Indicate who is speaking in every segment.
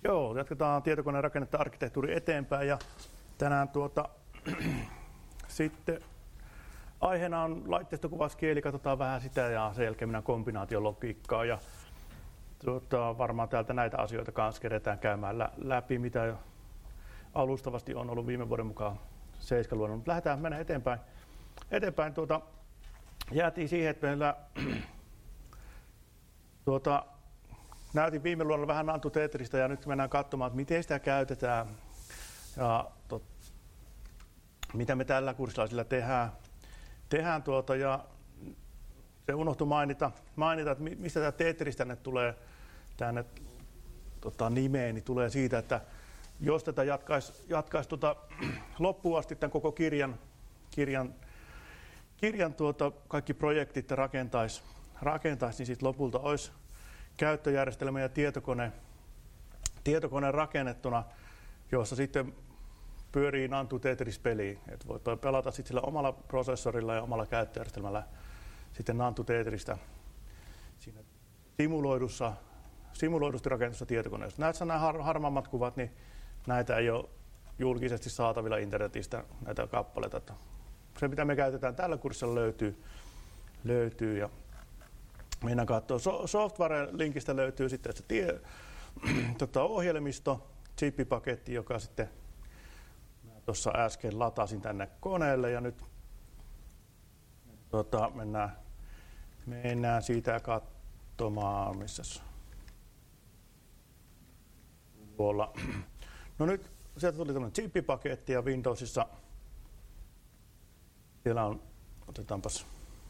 Speaker 1: Joo, jatketaan tietokoneen rakennetta arkkitehtuuri eteenpäin ja tänään sitten aiheena on laitteistokuvauskieli, katsotaan vähän sitä ja sen jälkeen mennään kombinaatiologiikkaa ja varmaan täältä näitä asioita kanssa keretään käymään läpi, mitä alustavasti on ollut viime vuoden mukaan 7-luonnon. Lähdetään mennä eteenpäin. Jäätiin siihen, että meillä näytin viime luonnolla vähän Nantu Tetristä ja nyt mennään katsomaan, että miten sitä käytetään ja mitä me tällä kurssilla sillä tehdään ja se unohtui mainita, että mistä tämä Tetris tänne tulee nimeen, niin tulee siitä, että jos tätä jatkaisi loppuun asti tämän koko kirjan kaikki projektit rakentaisi, niin sitten lopulta olisi käyttöjärjestelmä ja tietokone rakennettuna, jossa sitten pyörii Nantu Tetris-peliä. Et voi pelata sitten sillä omalla prosessorilla ja omalla käyttöjärjestelmällä sitten Nantu Tetristä siinä simuloidusti rakennetussa tietokoneessa. Näissä nämä harmaammat kuvat, niin näitä ei ole julkisesti saatavilla internetistä, näitä kappaleita. Se, mitä me käytetään tällä kurssilla, löytyy ja mennään katsoa. Software-linkistä löytyy sitten se ohjelmisto, chippipaketti, joka sitten tuossa äsken latasin tänne koneelle ja nyt mennään siitä katsomaan, missäs tuolla. No nyt sieltä tuli tämmöinen chippipaketti ja Windowsissa siellä on, otetaanpas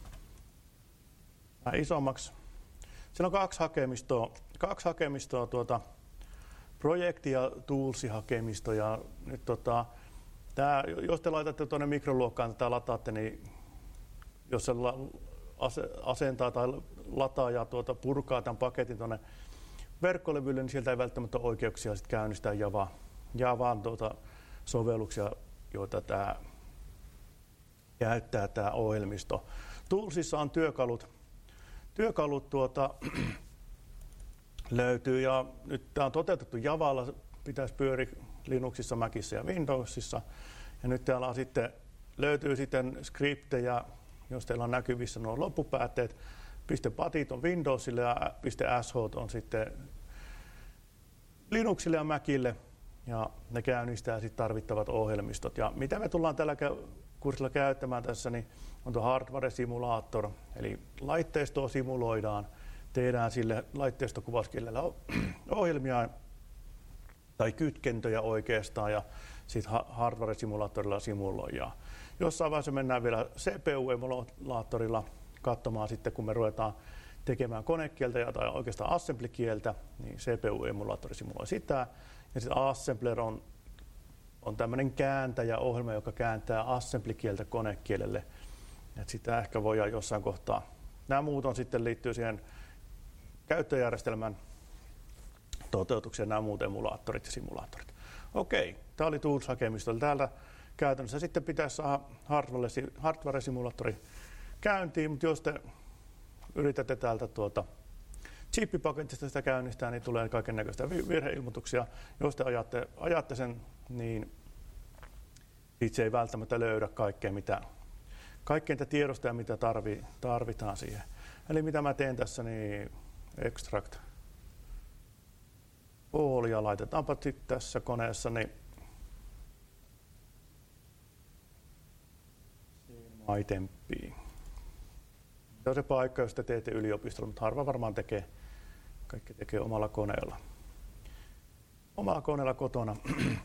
Speaker 1: isommaksi. Siellä on kaksi hakemistoa projekti- ja toolsi-hakemisto. Ja nyt jos te laitatte tuonne mikroluokkaan tätä lataatte, niin jos se asentaa tai lataa ja purkaa tämän paketin tuonne verkkolevylle, niin sieltä ei välttämättä ole oikeuksia sit käynnistää Javaan sovelluksia, joita tämä käyttää tämä ohjelmisto. Toolsissa on työkalut löytyy ja nyt tämä on toteutettu Javalla, pitäisi pyöriä Linuxissa, Macissa ja Windowsissa. Ja nyt täällä on löytyy sitten skriptejä, jos teillä on näkyvissä nuo loppupäätteet. .patit on Windowsille ja .sh on sitten Linuxille ja Macille ja ne käynnistää sitten tarvittavat ohjelmistot. Ja mitä me tullaan tällä kurssilla käyttämään tässä, niin on tuo hardware simulator, eli laitteistoa simuloidaan, tehdään sille laitteistokuvauskielellä ohjelmia tai kytkentöjä oikeastaan ja sitten hardware-simulaattorilla simuloidaan. Jossain vaiheessa mennään vielä CPU-emulaattorilla katsomaan sitten, kun me ruvetaan tekemään konekieltä tai oikeastaan assembly-kieltä, niin CPU-emulaattori simuloi sitä. Ja sitten assembler on tämmöinen kääntäjäohjelma, joka kääntää assembly-kieltä konekielelle. Et sitä ehkä voidaan jossain kohtaa. Nämä muut on sitten liittyy siihen käyttöjärjestelmän toteutukseen, nämä muut emulaattorit ja simulaattorit. Okei, tämä oli Tools-hakemisto. Täällä käytännössä sitten pitäisi saada hardware-simulaattori käyntiin, mutta jos te yritätte täältä chippipaketista sitä käynnistää, niin tulee kaikennäköistä virheilmoituksia. Jos te ajatte sen, niin itse ei välttämättä löydä kaikkea tiedosta ja mitä tarvitaan siihen. Eli mitä mä teen tässä, niin extract all ja laitetaanpa sitten tässä koneessa niin itempiin. Se on se paikka, jos te teette yliopistolla, mutta harva varmaan kaikki tekee omalla koneella. Omalla koneella kotona.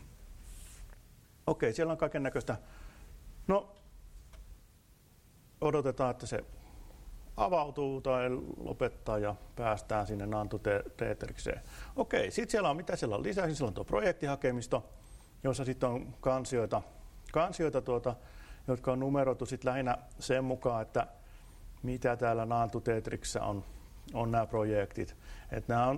Speaker 1: Okei, siellä on kaiken näköistä. No, odotetaan, että se avautuu tai lopettaa ja päästään sinne Nantu Tetrikseen. Okei, sitten siellä on, mitä siellä on lisäksi? Siellä on tuo projektihakemisto, jossa sitten on kansioita jotka on numeroitu sitten lähinnä sen mukaan, että mitä täällä Nantu Tetriksessä on nämä projektit. Että nämä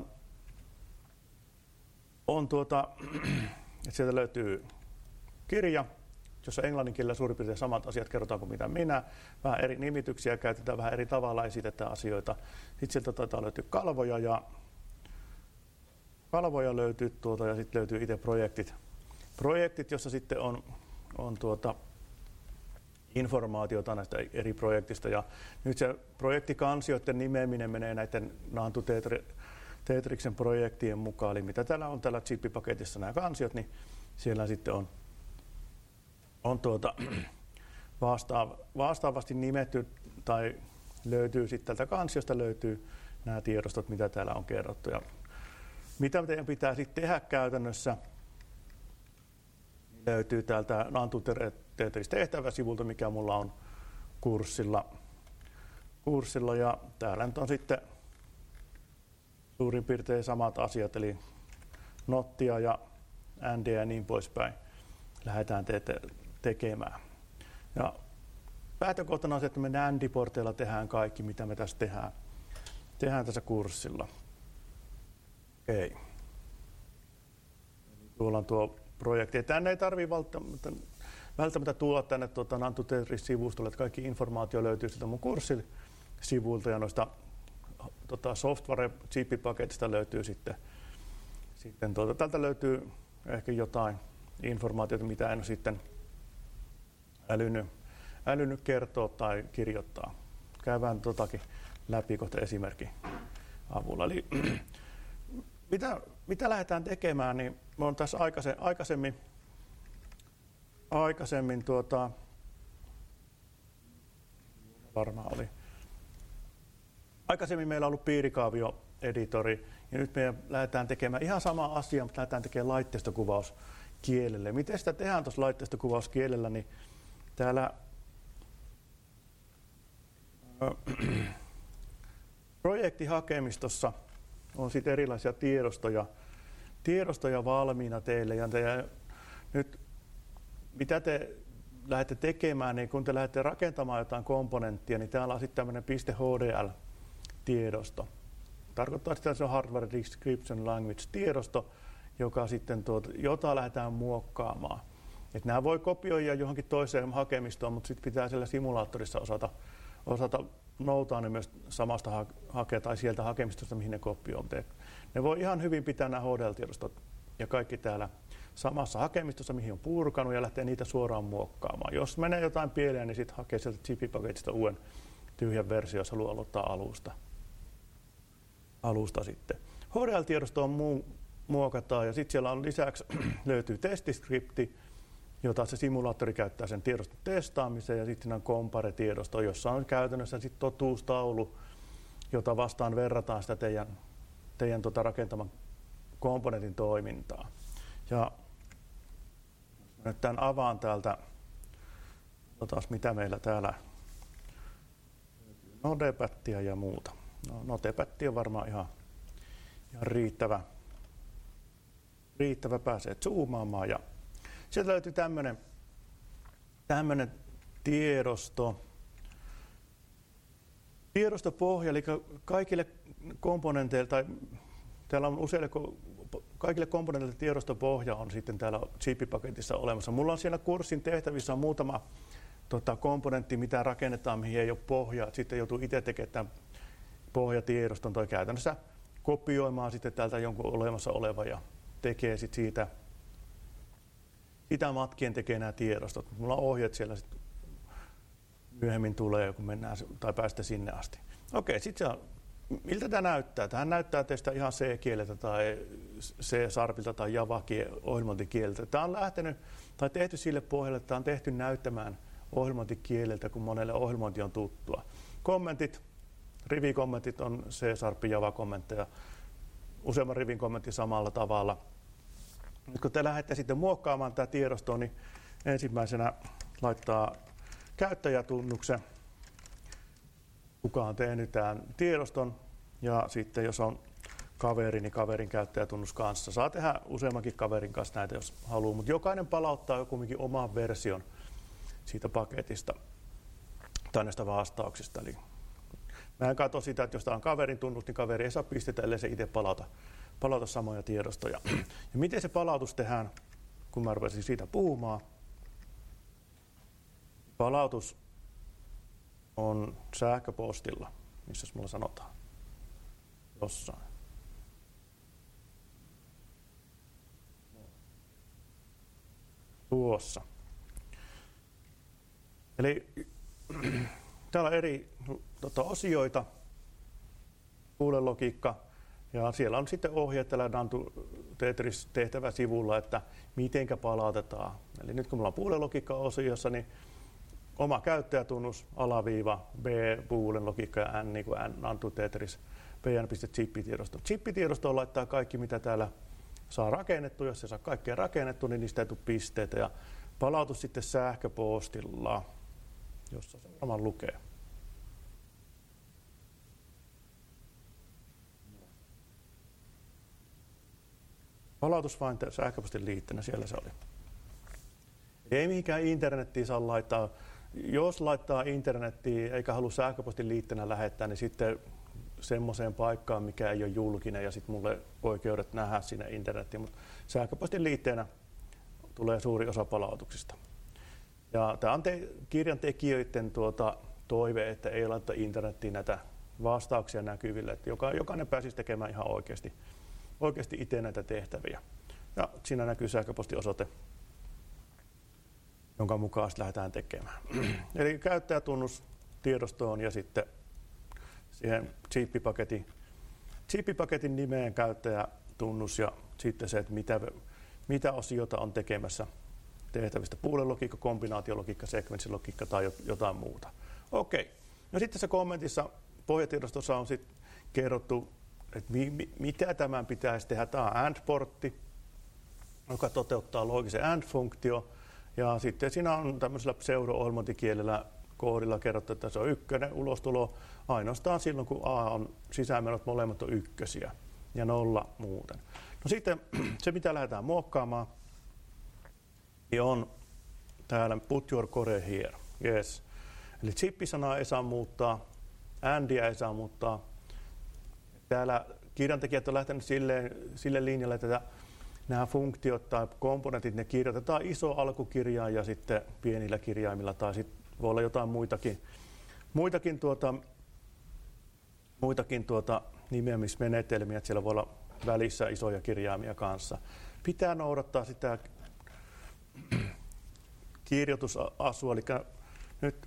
Speaker 1: että sieltä löytyy kirja, jossa englannin kielellä suurin piirtein samat asiat kerrotaan kuin mitä minä. Vähän eri nimityksiä käytetään, vähän eri tavalla esitetään asioita. Sitten sieltä taitaa löytyä kalvoja ja kalvoja löytyy tuolta ja sitten löytyy itse projektit, jossa sitten on informaatiota näistä eri projektista. Ja nyt se projektikansioiden nimeäminen menee näiden Nantu Tetriksen projektien mukaan. Eli mitä täällä on täällä Zippy-paketissa nämä kansiot, niin siellä sitten on vastaavasti nimetty tai löytyy sitten tältä kansiosta löytyy nämä tiedostot, mitä täällä on kerrottu. Ja mitä teidän pitää sitten tehdä käytännössä, löytyy täältä Nantu tehtäväsivulta, mikä mulla on kurssilla ja täällä nyt on sitten suurin piirtein samat asiat, eli nottia ja ND ja niin poispäin lähdetään tekemään. Ja päätökohtana on se, että me ND-porteilla tehdään kaikki, mitä me tässä tehdään tässä kurssilla. Okei. Tuolla on tuo projekti. Tänne ei tarvitse välttämättä tulla tänne Nantu Tetris-sivustolle, että kaikki informaatio löytyy sieltä mun kurssin sivuilta ja noista software-chip-paketista löytyy sitten täältä löytyy ehkä jotain informaatiota, mitä en ole sitten älynyt kertoa tai kirjoittaa. Käydään läpi kohta esimerkin avulla. Eli mitä lähdetään tekemään, niin me on tässä aikaisemmin varmaan oli. Aikaisemmin meillä on ollut piirikaavioeditori ja nyt me lähdetään tekemään ihan sama asia, mutta lähdetään tekemään laitteistokuvaus-kielelle. Miten sitä tehdään tuossa laitteistokuvaus-kielellä, niin täällä projektihakemistossa on sitten erilaisia tiedostoja valmiina teille. Ja nyt mitä te lähdette tekemään, niin kun te lähdette rakentamaan jotain komponenttia, niin täällä on sitten tämmöinen .hdl-tiedosto. Tarkoittaa sitä, että se on Hardware Description Language-tiedosto, joka sitten jota lähdetään muokkaamaan. Et nämä voi kopioida johonkin toiseen hakemistoon, mutta sitten pitää siellä simulaattorissa osata noutaa ne myös samasta tai sieltä hakemistosta, mihin ne kopioon. Ne voi ihan hyvin pitää nämä HDL-tiedostot ja kaikki täällä samassa hakemistossa, mihin on purkanut ja lähtee niitä suoraan muokkaamaan. Jos menee jotain pieleen, niin sitten hakee sieltä Zippy-paketista uuden tyhjän versio, jos haluaa aloittaa alusta sitten. HDL-tiedosto on muokataan ja sitten siellä on lisäksi löytyy testiskripti, jota se simulaattori käyttää sen tiedoston testaamiseen ja sitten on compare-tiedosto, jossa on käytännössä sitten totuustaulu, jota vastaan verrataan sitä teidän rakentaman komponentin toimintaa. Ja nyt tämän avaan täältä, mitä meillä täällä Nodepadia ja muuta. No, Notepad on varmaan ihan riittävä pääsee zoomaamaan. Ja sieltä löytyy tämmöinen tiedostopohja, eli kaikille komponenteille, tai täällä on kaikille komponenteille tiedostopohja on sitten täällä Zippy-paketissa olemassa. Mulla on siellä kurssin tehtävissä muutama komponentti, mitä rakennetaan, mihin ei ole pohjaa. Sitten joutuu itse tekemään tämän pohjatiedoston tai käytännössä kopioimaan sitten täältä jonkun olemassa oleva ja tekee sitten sitä matkien tekee nämä tiedostot. Mulla on ohjeet siellä sitten myöhemmin tulee, kun mennään tai päästä sinne asti. Okei, sitten miltä tämä näyttää? Tähän näyttää teistä ihan C-kieleltä tai C-sharpilta tai Java-ohjelmointikieleltä. Tämä on lähtenyt tai tehty sille pohjalle, että tämä on tehty näyttämään ohjelmointikieleltä, kun monelle ohjelmointi on tuttua. Kommentit, rivikommentit on C-sharp Java-kommentteja, useamman rivin kommentti samalla tavalla. Nyt kun te lähdette sitten muokkaamaan tätä tiedostoa, niin ensimmäisenä laittaa käyttäjätunnuksen, kuka on tehnyt tämän tiedoston, ja sitten jos on kaveri, niin kaverin käyttäjätunnus kanssa. Saa tehdä useammankin kaverin kanssa näitä, jos haluaa, mutta jokainen palauttaa joku oman version siitä paketista tai näistä vastauksista. Eli mä en katso sitä, että jos tämä on kaverin tunnus, niin kaveri ei saa pistetä, ellei se itse palauta samoja tiedostoja. Ja miten se palautus tehdään, kun mä rupesin siitä puhumaan? Palautus on sähköpostilla, missä mulla sanotaan jossain. tuossa. Eli täällä on eri osioita, puulelogiikka, ja siellä on sitten ohjeet tällä Nantu Tetris-tehtävä sivulla, että mitenkä palautetaan. Eli nyt kun meillä on puulelogiikka-osiossa, niin oma käyttäjätunnus, alaviiva, B, Boolean logiikka ja N, niin kuin Nantu Tetris, pn.zip-tiedosto. Zip-tiedostoon laittaa kaikki, mitä täällä saa rakennettu. Jos se saa kaikkea rakennettu, niin niistä ei tule pisteitä. Ja palautus sitten sähköpostilla, jossa se varmaan lukee. Palautus vain sähköpostin liitteenä, siellä se oli. Ei mihinkään internettiin saa laittaa. Jos laittaa internettiin eikä halua sähköpostin liitteenä lähettää, niin sitten semmoiseen paikkaan, mikä ei ole julkinen, ja sitten mulle oikeudet nähdä sinne internettiin. Mutta sähköpostin liitteenä tulee suuri osa palautuksista. Ja tämä on kirjan tekijöiden toive, että ei laittaa internettiin näitä vastauksia näkyville, että jokainen pääsisi tekemään ihan oikeasti itse näitä tehtäviä. Ja siinä näkyy sähköpostiosoite, jonka mukaan sitten lähdetään tekemään. Eli käyttäjätunnus tiedostoon ja sitten siihen zip-paketin nimeen käyttäjätunnus ja sitten se, että mitä osiota on tekemässä tehtävistä. Puulelogiikka, kombinaatiologiikka, sekvenssilogiikka tai jotain muuta. Okei. No sitten tässä kommentissa pohjatiedostossa on sitten kerrottu, että mitä tämän pitäisi tehdä. Tämä on AND-portti, joka toteuttaa loogisen AND-funktio. Ja sitten siinä on tämmöisellä pseudo-ohjelmointikielellä koodilla kerrottu, että se on ykkönen ulostulo ainoastaan silloin, kun A on sisäänmenot molemmat on ykkösiä ja 0 muuten. No sitten se, mitä lähdetään muokkaamaan, niin on täällä put your core here. Yes. Eli zip-sanaa ei saa muuttaa, andia ei saa muuttaa. Täällä kirjantekijät on lähtenyt sille linjalle, että nämä funktiot tai komponentit, ne kirjoitetaan iso alkukirjaan ja sitten pienillä kirjaimilla, tai sitten voi olla jotain muitakin nimeämismenetelmiä, että siellä voi olla välissä isoja kirjaimia kanssa. Pitää noudattaa sitä kirjoitusasua, eli nyt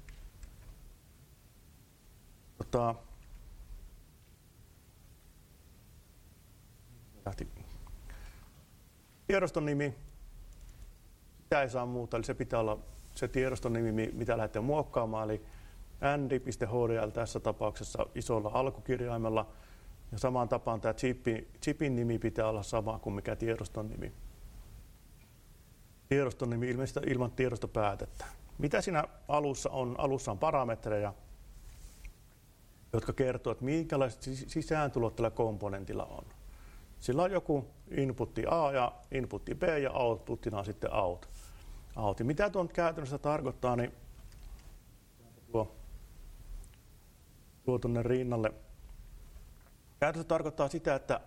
Speaker 1: tiedoston nimi, sitä ei saa muuta, eli se pitää olla se tiedoston nimi, mitä lähdetään muokkaamaan, eli andy.hdl tässä tapauksessa isolla alkukirjaimella, ja samaan tapaan tämä chipin nimi pitää olla sama kuin mikä tiedoston nimi. Tiedoston nimi ilmeisesti ilman tiedostopäätettä. Mitä siinä alussa on? Alussa on parametreja, jotka kertoo, että minkälaiset sisääntulot tällä komponentilla on. Sillä on joku inputti A ja inputti B ja outputtina on sitten out. Ja mitä tuon käytännössä tarkoittaa, niin tuo tuonne rinnalle. Käytännössä tarkoittaa sitä, että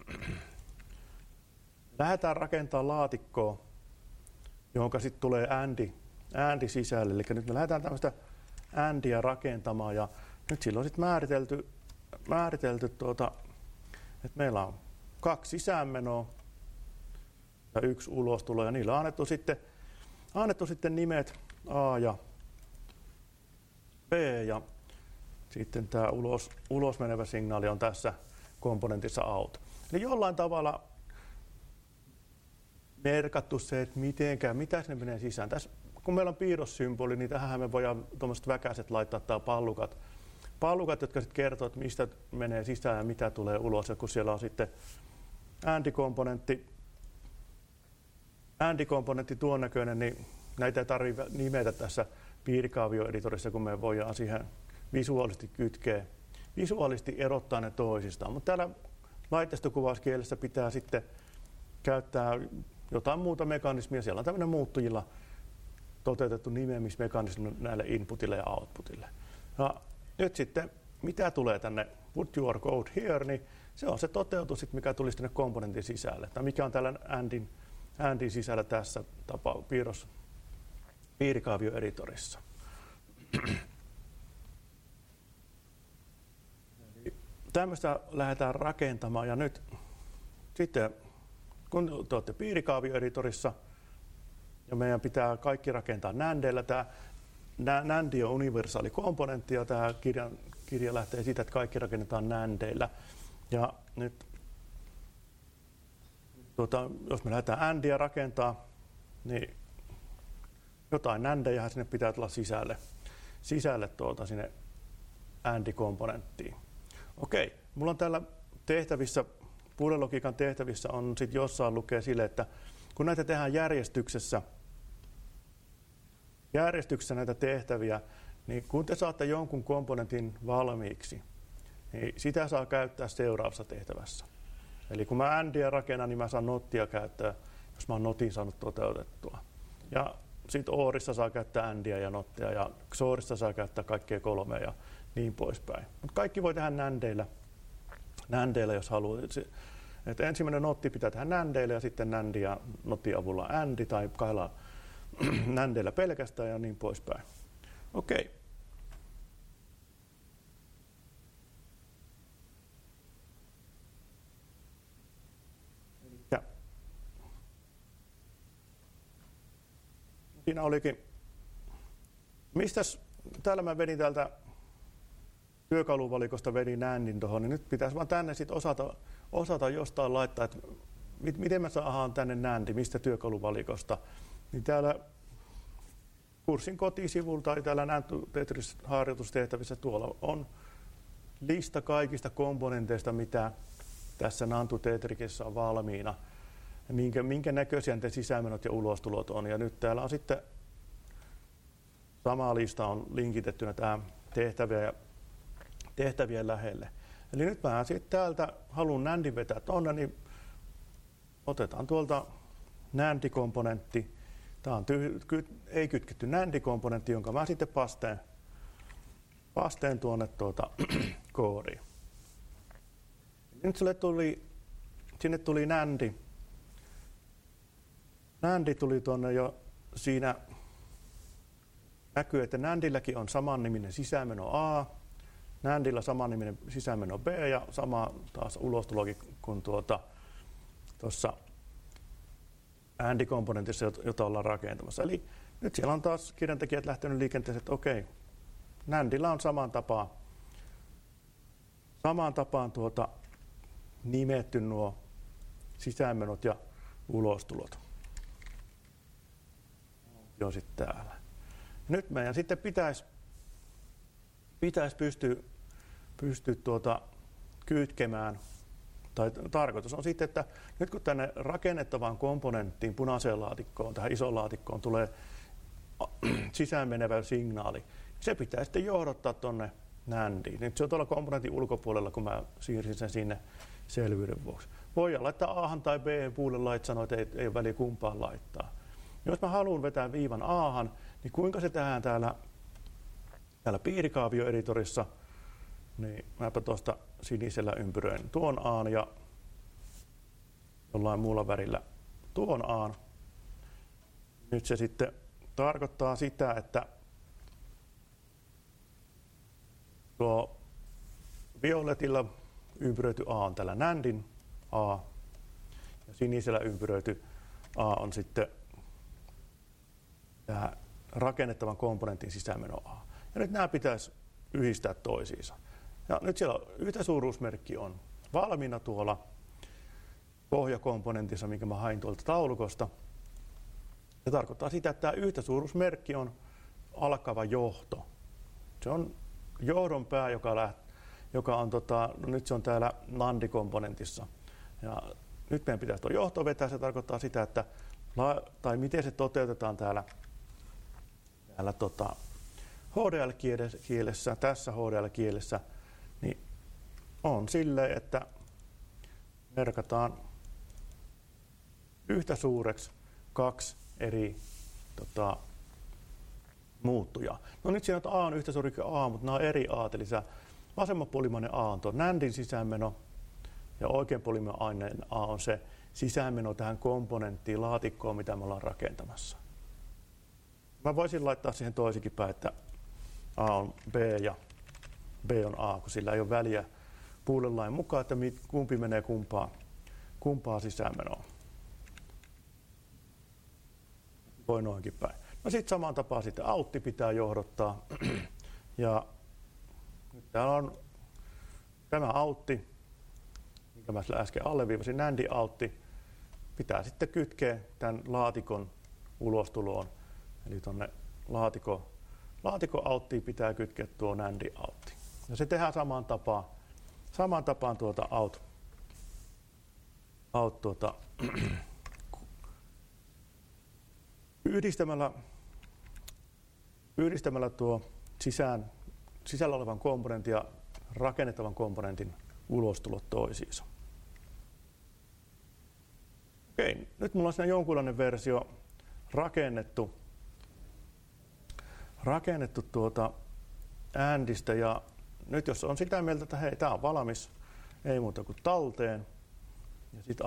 Speaker 1: lähdetään rakentamaan laatikkoa, johon sitten tulee AND sisälle. Eli nyt me lähdetään tämmöistä ANDia rakentamaan ja nyt silloin on sitten määritelty että meillä on 2 sisäänmenoa ja 1 ulostulo ja niillä on annettu sitten nimet A ja B ja sitten tämä ulos menevä signaali on tässä komponentissa out. Eli jollain tavalla merkattu se, että mitä sinne menee sisään. Tässä, kun meillä on piirrossymboli, niin tähän me voidaan tuommoiset väkäiset laittaa tai pallukat, jotka sitten kertoo, että mistä menee sisään ja mitä tulee ulos. Ja kun siellä on sitten AND-komponentti tuon näköinen, niin näitä ei tarvitse nimetä tässä piirikaavioeditorissa, kun me voidaan siihen visuaalisesti kytkeä, visuaalisesti erottaa ne toisistaan. Mutta täällä laitteistokuvauskielessä pitää sitten käyttää jotain muuta mekanismia. Siellä on tämmöinen muuttujilla toteutettu nimeämismekanismi näille inputille ja outputille. Ja nyt sitten, mitä tulee tänne put your code here, niin se on se toteutus, mikä tulisi tänne komponentin sisälle. Tai mikä on täällä ANDin sisällä tässä piirikaavioeditorissa. Tämmöistä lähdetään rakentamaan ja nyt sitten kun te olette piirikaavioeditorissa, ja meidän pitää kaikki rakentaa NANDilla. Tämä NAND on universaali komponentti ja tämä kirja lähtee siitä, että kaikki rakennetaan NANDilla. Ja nyt jos me lähdetään ANDia rakentaa, niin jotain NANDejä sinne pitää tulla sisälle sinne AND-komponenttiin. Okei, mulla on täällä tehtävissä, puudelogiikan tehtävissä on sitten jossain lukee sille, että kun näitä tehdään järjestyksessä näitä tehtäviä, niin kun te saatte jonkun komponentin valmiiksi, niin sitä saa käyttää seuraavassa tehtävässä. Eli kun mä ANDia rakennan, niin mä saan nottia käyttää, jos mä oon notin saanut toteutettua. Ja sitten ORissa saa käyttää ANDia ja nottia, ja XORissa saa käyttää kaikkea kolmea ja niin poispäin. Mutta kaikki voi tehdä NANDeillä, jos haluaa. Että ensimmäinen notti pitää tehdä NANDeillä ja sitten NAND ja notin avulla AND tai kahdella NANDeillä pelkästään ja niin poispäin. Okei. Ja siinä olikin. Täällä mä vedin täältä työkaluvalikosta vedin NANDin tuohon, niin nyt pitäisi vaan tänne sit osata jostain laittaa, että miten mä saadaan tänne NAND, mistä työkaluvalikosta. Niin täällä kurssin kotisivulla tai täällä Tetris-harjoitustehtävissä tuolla on lista kaikista komponenteista, mitä tässä Nantu Tetrikessä on valmiina. Minkä näköisiä ne sisämenot ja ulostulot on. Ja nyt täällä on sitten sama lista on linkitettynä tähän tehtävien lähelle. Eli nyt mä sitten täältä haluan NANDin vetää tuonne, niin otetaan tuolta NAND-komponentti. Tämä on ei kytketty NAND-komponentti, jonka mä sitten pasteen tuonne koodiin. Nyt sinne tuli NAND. NAND tuli tuonne jo siinä. Näkyy, että NANDilläkin on samanniminen sisäänmeno A, NANDilla samanniminen sisäänmeno B ja sama taas ulostulokin kuin tuossa AND-komponentissa, jota ollaan rakentamassa. Eli nyt siellä on taas kirjantekijät lähtenyt liikenteeseen, että okei, NANDilla on samaan tapaan nimetty nuo sisäänmenot ja ulostulot. Jo sitten täällä. Nyt meidän sitten pitäisi pystyä kytkemään, tai tarkoitus on sitten, että nyt kun tänne rakennettavaan komponenttiin, punaiseen laatikkoon, tähän isoon laatikkoon tulee sisään menevä signaali, se pitää sitten johdottaa tuonne NANDiin. Nyt se on tuolla komponentin ulkopuolella, kun mä siirsin sen sinne selvyyden vuoksi. Voidaan laittaa A tai B puolella, että sanoo, että ei ole väliä kumpaan laittaa. Jos mä haluan vetää viivan Ahan, niin kuinka se tehdään täällä piirikaavioeditorissa, niin mäpä tuosta sinisellä ympyröin tuon A:n ja jollain muulla värillä tuon A:n. Nyt se sitten tarkoittaa sitä, että tuo violetilla ympyröity A on tällä NANDin A ja sinisellä ympyröity A on sitten tämä rakennettavan komponentin sisäänmeno A. Ja nyt nämä pitäisi yhdistää toisiinsa. Ja nyt siellä yhtäsuuruusmerkki on valmiina tuolla pohjakomponentissa, minkä mä hain tuolta taulukosta. Se tarkoittaa sitä, että tämä yhtäsuuruusmerkki on alkava johto. Se on johdon pää, joka on nyt se on täällä NAND-komponentissa. Ja nyt meidän pitäisi tuo johto vetää. Se tarkoittaa sitä, että tai miten se toteutetaan täällä HDL-kielessä, tässä HDL-kielessä, niin on silleen, että merkataan yhtä suureksi kaksi eri muuttujaa. No nyt siinä on A on yhtä suuri kuin A, mutta nämä on eri A, eli se vasemmanpuolimainen A on tuo NANDin sisäänmeno ja oikeanpuolimainen A on se sisäänmeno tähän komponenttiin, laatikkoon, mitä me ollaan rakentamassa. Mä voisin laittaa siihen toisikin päin, että A on B ja B on A, kun sillä ei ole väliä puulelain mukaan, että kumpi menee kumpaa sisäänmenoon. voi noinkin päin. No sitten samaan tapaan sitten outti pitää johdottaa. Ja nyt täällä on tämä outti, minkä mä äsken alleviivasin, NAND outti, pitää sitten kytkeä tämän laatikon ulostuloon. Eli tuonne laatikon outtiin pitää kytkeä tuo NAND outti. Ja se tehdään samaan tapaan tuota yhdistämällä tuo sisällä olevan komponentin ja rakennettavan komponentin ulostulot toisiinsa. Okei, nyt mulla on siinä jonkunlainen versio rakennettu tuota ANDistä, ja nyt jos on sitä mieltä, että hei, tää on valmis, ei muuta kuin talteen ja sitten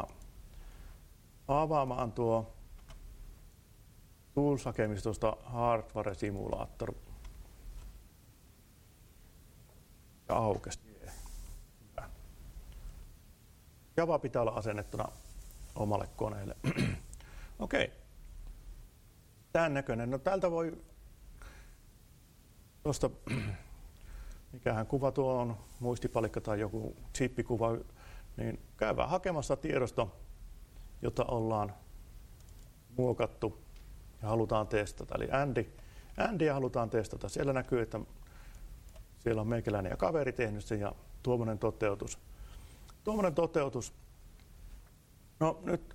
Speaker 1: avaamaan tuo Tools-hakemistosta Hardware Simulator. Ja aukesi. Java pitää olla asennettuna omalle koneelle. Okei. Tämän näköinen. No täältä voi tuosta, mikähän kuva tuo on, muistipalikka tai joku chippikuva, niin käydään hakemassa tiedosto, jota ollaan muokattu ja halutaan testata. Eli ANDia halutaan testata. Siellä näkyy, että siellä on meikäläinen ja kaveri tehnyt sen ja tuommoinen toteutus. No nyt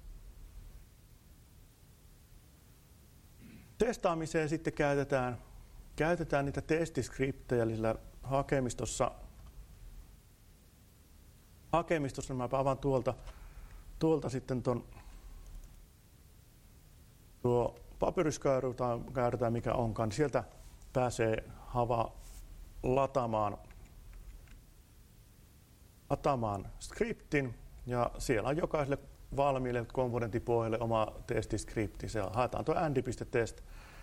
Speaker 1: testaamiseen sitten käytetään niitä testiskriptejä, eli sillä hakemistossa mä avaan tuolta sitten tuo papyruskäyrä tai mikä onkaan, niin sieltä pääsee lataamaan skriptin, ja siellä on jokaiselle valmiille komponenttipohjalle oma testiskripti. Se haetaan tuo andi.test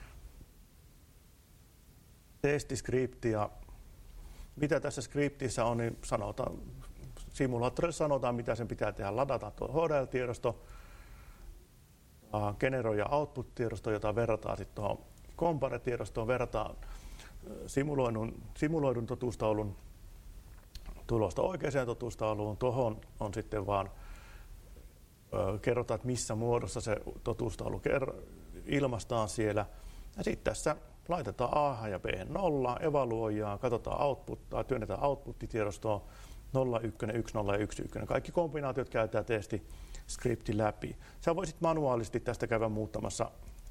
Speaker 1: testiskripti, ja mitä tässä skriptissä on, niin simulaattorissa sanotaan, mitä sen pitää tehdä. Ladata tuo HDL-tiedosto, generoida output-tiedosto, jota verrataan sitten tuohon compare-tiedostoon, verrataan simuloidun totuustaulun tulosta oikeaan totuustauluun. Tuohon on sitten vaan kerrotaan, että missä muodossa se totuustaulu ilmaistaan siellä. Ja sitten tässä laitetaan A ja B 0, evaluoidaan, katsotaan outputtia, työnnetään output-tiedostoon 01, 10 ja 11. Kaikki kombinaatiot käytetään testiskriptin läpi. Sä voisit manuaalisesti tästä käydä muuttamassa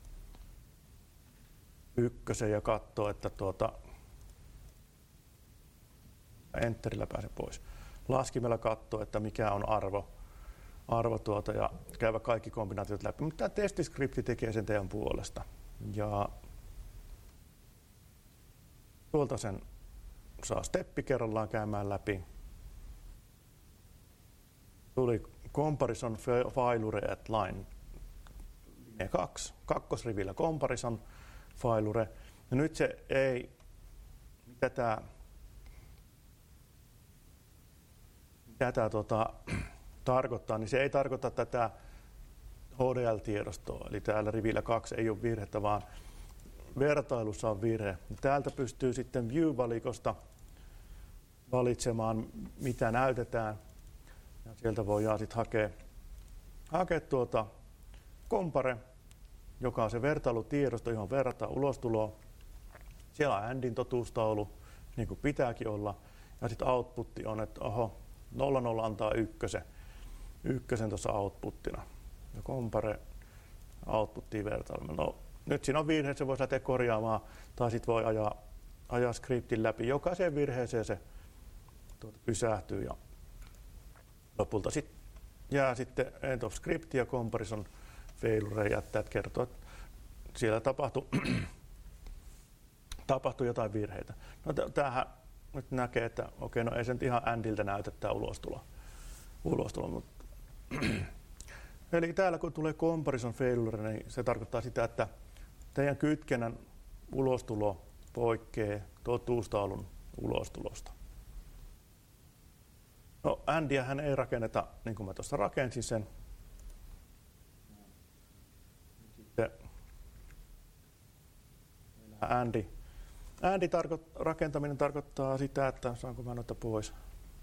Speaker 1: ykkösen ja katsoa, että enterillä pääse pois. Laskimella katsoa, että mikä on arvo ja käydä kaikki kombinaatiot läpi. Mutta tämä testiskripti tekee sen teidän puolesta. Ja tuolta sen saa steppi kerrallaan käymään läpi. Tuli comparison failure at line 2, kakkosrivillä comparison failure. Ja nyt se ei, mitä tämä tarkoittaa, niin se ei tarkoita tätä HDL-tiedostoa. Eli täällä rivillä 2 ei ole virhettä, vaan vertailussa on virhe. Täältä pystyy sitten view-valikosta valitsemaan, mitä näytetään. Ja sieltä voidaan sitten hakea compare, joka on se vertailutiedosto, johon verrataan ulostuloa. Siellä on ANDin totuustaulu, niin kuin pitääkin olla. Ja sitten outputti on, että 00 antaa ykkösen tuossa outputtina. Ja compare outputtiin vertailu. No, nyt siinä on virhe, se voi lähteä korjaamaan, tai sitten voi ajaa skriptin läpi. Jokaiseen virheeseen se pysähtyy, ja lopulta jää sitten end of script ja comparison failure jättää, että kertoo, että siellä tapahtui jotain virheitä. No tämähän nyt näkee, että okei, no ei se nyt ihan ANDiltä näytä tämä ulostulo, mutta eli täällä kun tulee comparison failure, niin se tarkoittaa sitä, että teidän kytkennän ulostulo poikkeaa totuustaulun ulostulosta. No ANDiähän ei rakenneta niin kuin mä tuossa rakensin sen. Sitten Rakentaminen tarkoittaa sitä, että saanko mä noita pois.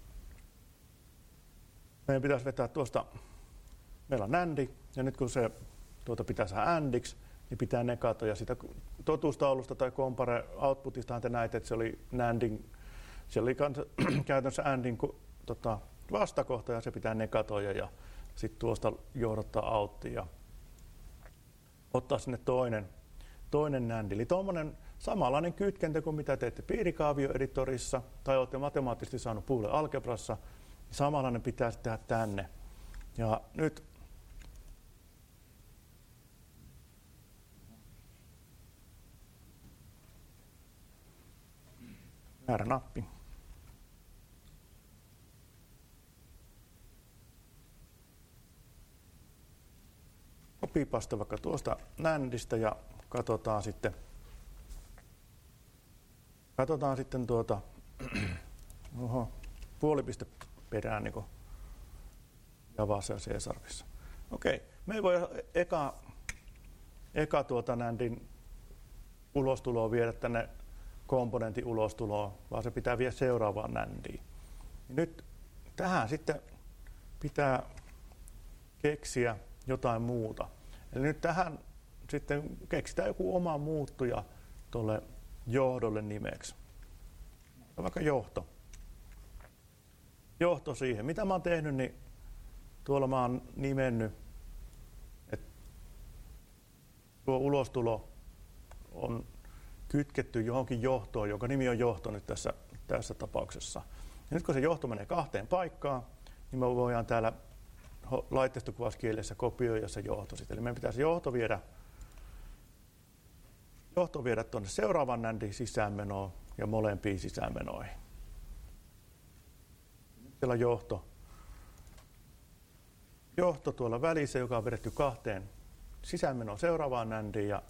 Speaker 1: Meidän pitäisi vetää tuosta, meillä on NAND, ja nyt kun se pitää saada ANDiksi, niin pitää negata, ja sitä totuustaulusta tai compare outputistahan te näette, että se oli NANDin, se oli käytännössä ANDin vastakohta, ja se pitää negatoida, ja sitten tuosta johdottaa outtiin, ja ottaa sinne toinen NAND. Eli tuommoinen samanlainen kytkentä kuin mitä teette piirikaavioeditorissa, tai olette matemaattisesti saanut Boole algebrassa, niin samanlainen pitää tehdä tänne. Ja nyt väärä nappi. Copy-paste vaikka tuosta NANDista ja katsotaan sitten puolipiste perään niin Javassa ja C-Sharpissa. Okei, me ei voi eka NANDin ulostuloa viedä tänne komponentin ulostuloon, vaan se pitää viedä seuraavaan NANDiin. Nyt tähän sitten pitää keksiä jotain muuta. Eli nyt tähän sitten keksitään joku oma muuttuja tuolle johdolle nimeksi. Vaikka johto. Johto siihen. Mitä mä oon tehnyt, niin tuolla mä oon nimennyt, että tuo ulostulo on kytketty johonkin johtoon, jonka nimi on johto nyt tässä tapauksessa. Ja nyt kun se johto menee kahteen paikkaan, niin me voidaan täällä laitteistokuvauskielessä kopioida se johto sitten. Eli meidän pitäisi johto viedä tuonne seuraavan NANDin sisäänmenoon ja molempiin sisäänmenoihin. Siellä on johto tuolla välissä, joka on vedetty kahteen sisäänmenoon seuraavaan NANDiin, ja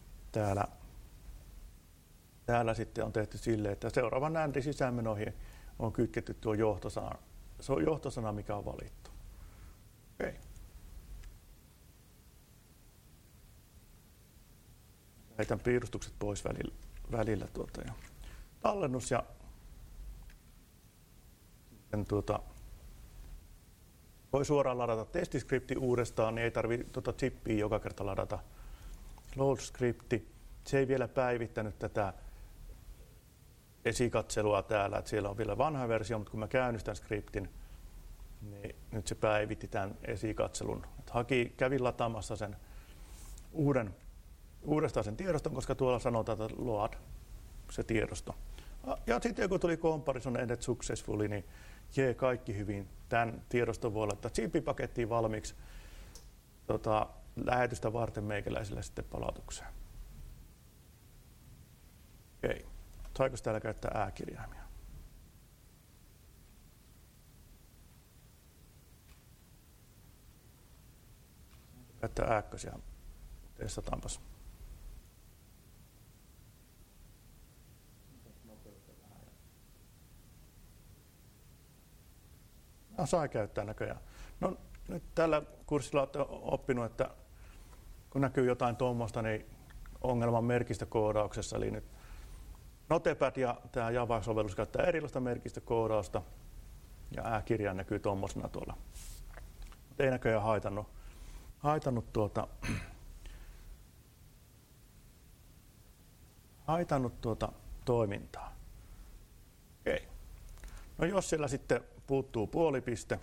Speaker 1: täällä sitten on tehty silleen, että seuraavan NANDin sisäänmenoihin on kytketty tuo johtosana. Se on johtosana, mikä on valittu. Okei. Heitän piirustukset pois välillä ja tallennus ja sitten voi suoraan ladata testiskripti uudestaan, niin ei tarvitse chippiä joka kerta ladata. Load-skripti, se ei vielä päivittänyt tätä esikatselua täällä, että siellä on vielä vanha versio, mutta kun mä käynnistän skriptin, niin nyt se päivitti tämän esikatselun. Kävin lataamassa sen uudestaan sen tiedoston, koska tuolla sanotaan, että load se tiedosto. Ja sitten kun tuli comparison ended successfully, niin kaikki hyvin. Tämän tiedoston voi laittaa zip-pakettiin valmiiksi lähetystä varten meikäläisille sitten palautukseen. Okei. Saiko täällä käyttää ääkirjaimia? Käyttää ääkkösiä. Testataanpas. No, saa käyttää näköjään. No, nyt tällä kurssilla olette oppinut, että kun näkyy jotain tuommoista, niin ongelman merkistökoodauksessa, eli nyt Notepad ja tämä Java-sovellus käyttää erilaista merkistökoodausta, ja ääkirja näkyy tuommoisena tuolla. Mutta ei näköjään haitannut toimintaa. Okei. No jos siellä sitten puuttuu puolipiste,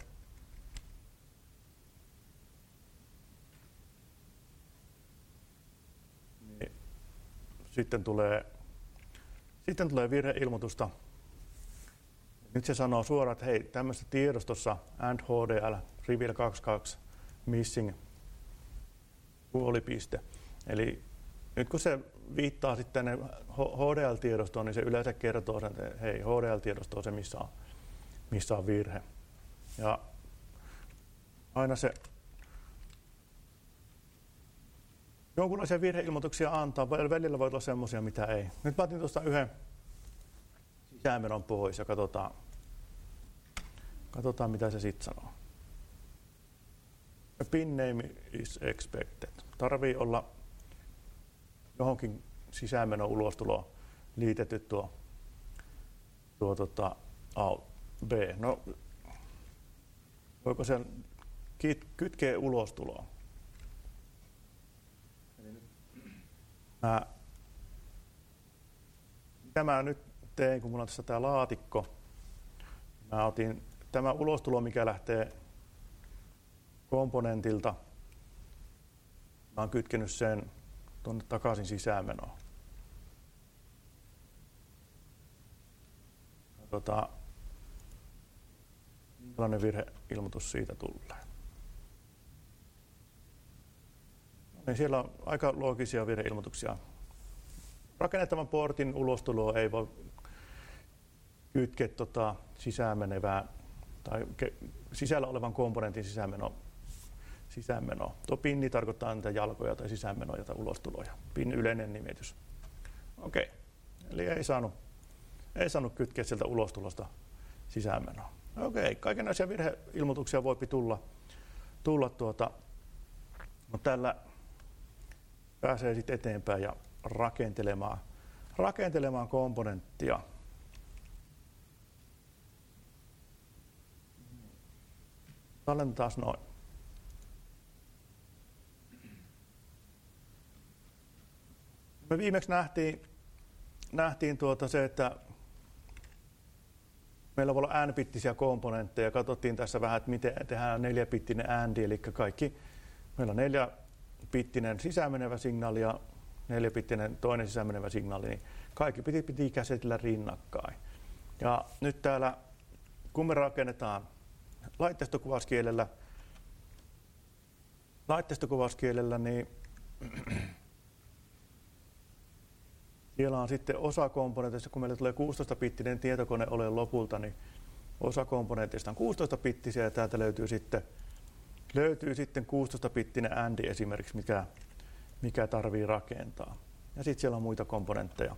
Speaker 1: niin sitten tulee virheilmoitusta. Nyt se sanoo suoraan, että hei, tämmöistä tiedostossa and HDL reveal 22 missing puolipiste. Eli nyt kun se viittaa sitten tänne HDL-tiedostoon, niin se yleensä kertoo sen, että hei, HDL-tiedosto on se, missä on virhe. Ja aina se jonkunlaisia virheilmoituksia antaa, välillä voi olla semmoisia, mitä ei. Nyt mä otin tuosta yhden sisäänmenon pois ja katsotaan mitä se sitten sanoo. A pin name is expected. Tarvii olla johonkin sisäänmeno ulostulo liitetty tuo A, B. No, voiko se kytkeä ulostuloon? Mitä mä nyt tein, kun mulla on tässä tää laatikko, mä otin tämä ulostulo, mikä lähtee komponentilta. Mä oon kytkenyt sen tuonne takaisin sisäänmenoon. Minkälainen virheilmoitus siitä tulee? Niin siellä on aika loogisia virheilmoituksia. Rakennettavan portin ulostuloa ei voi kytkeä sisäänmenevää tai sisällä olevan komponentin sisäänmenoa. Tuo pinni tarkoittaa niitä jalkoja tai sisäänmenoja tai ulostuloja. Pin yleinen nimitys. Okei. Eli ei saanut kytkeä sieltä ulostulosta sisäänmenoa. Okei. Kaikenlaisia virheilmoituksia voi tulla mutta tällä pääsee sitten eteenpäin ja rakentelemaan komponenttia. Tallennetaan noin. Me viimeksi nähtiin se, että meillä voi olla n-bittisiä komponentteja. Katsottiin tässä vähän, että miten tehdään 4-bittinen AND, eli meillä on 4-bittinen sisäänmenevä signaali ja 4-bittinen toinen sisäänmenevä signaali, niin kaikki piti käsitellä rinnakkain. Ja nyt täällä, kun me rakennetaan laitteistokuvauskielellä, niin siellä on sitten osa komponenteista, kun meille tulee 16-bittinen tietokone ole lopulta, niin osa komponenteista on 16-bittisiä ja täältä löytyy sitten 16-bittinen AND esimerkiksi, mikä tarvii rakentaa. Ja sitten siellä on muita komponentteja,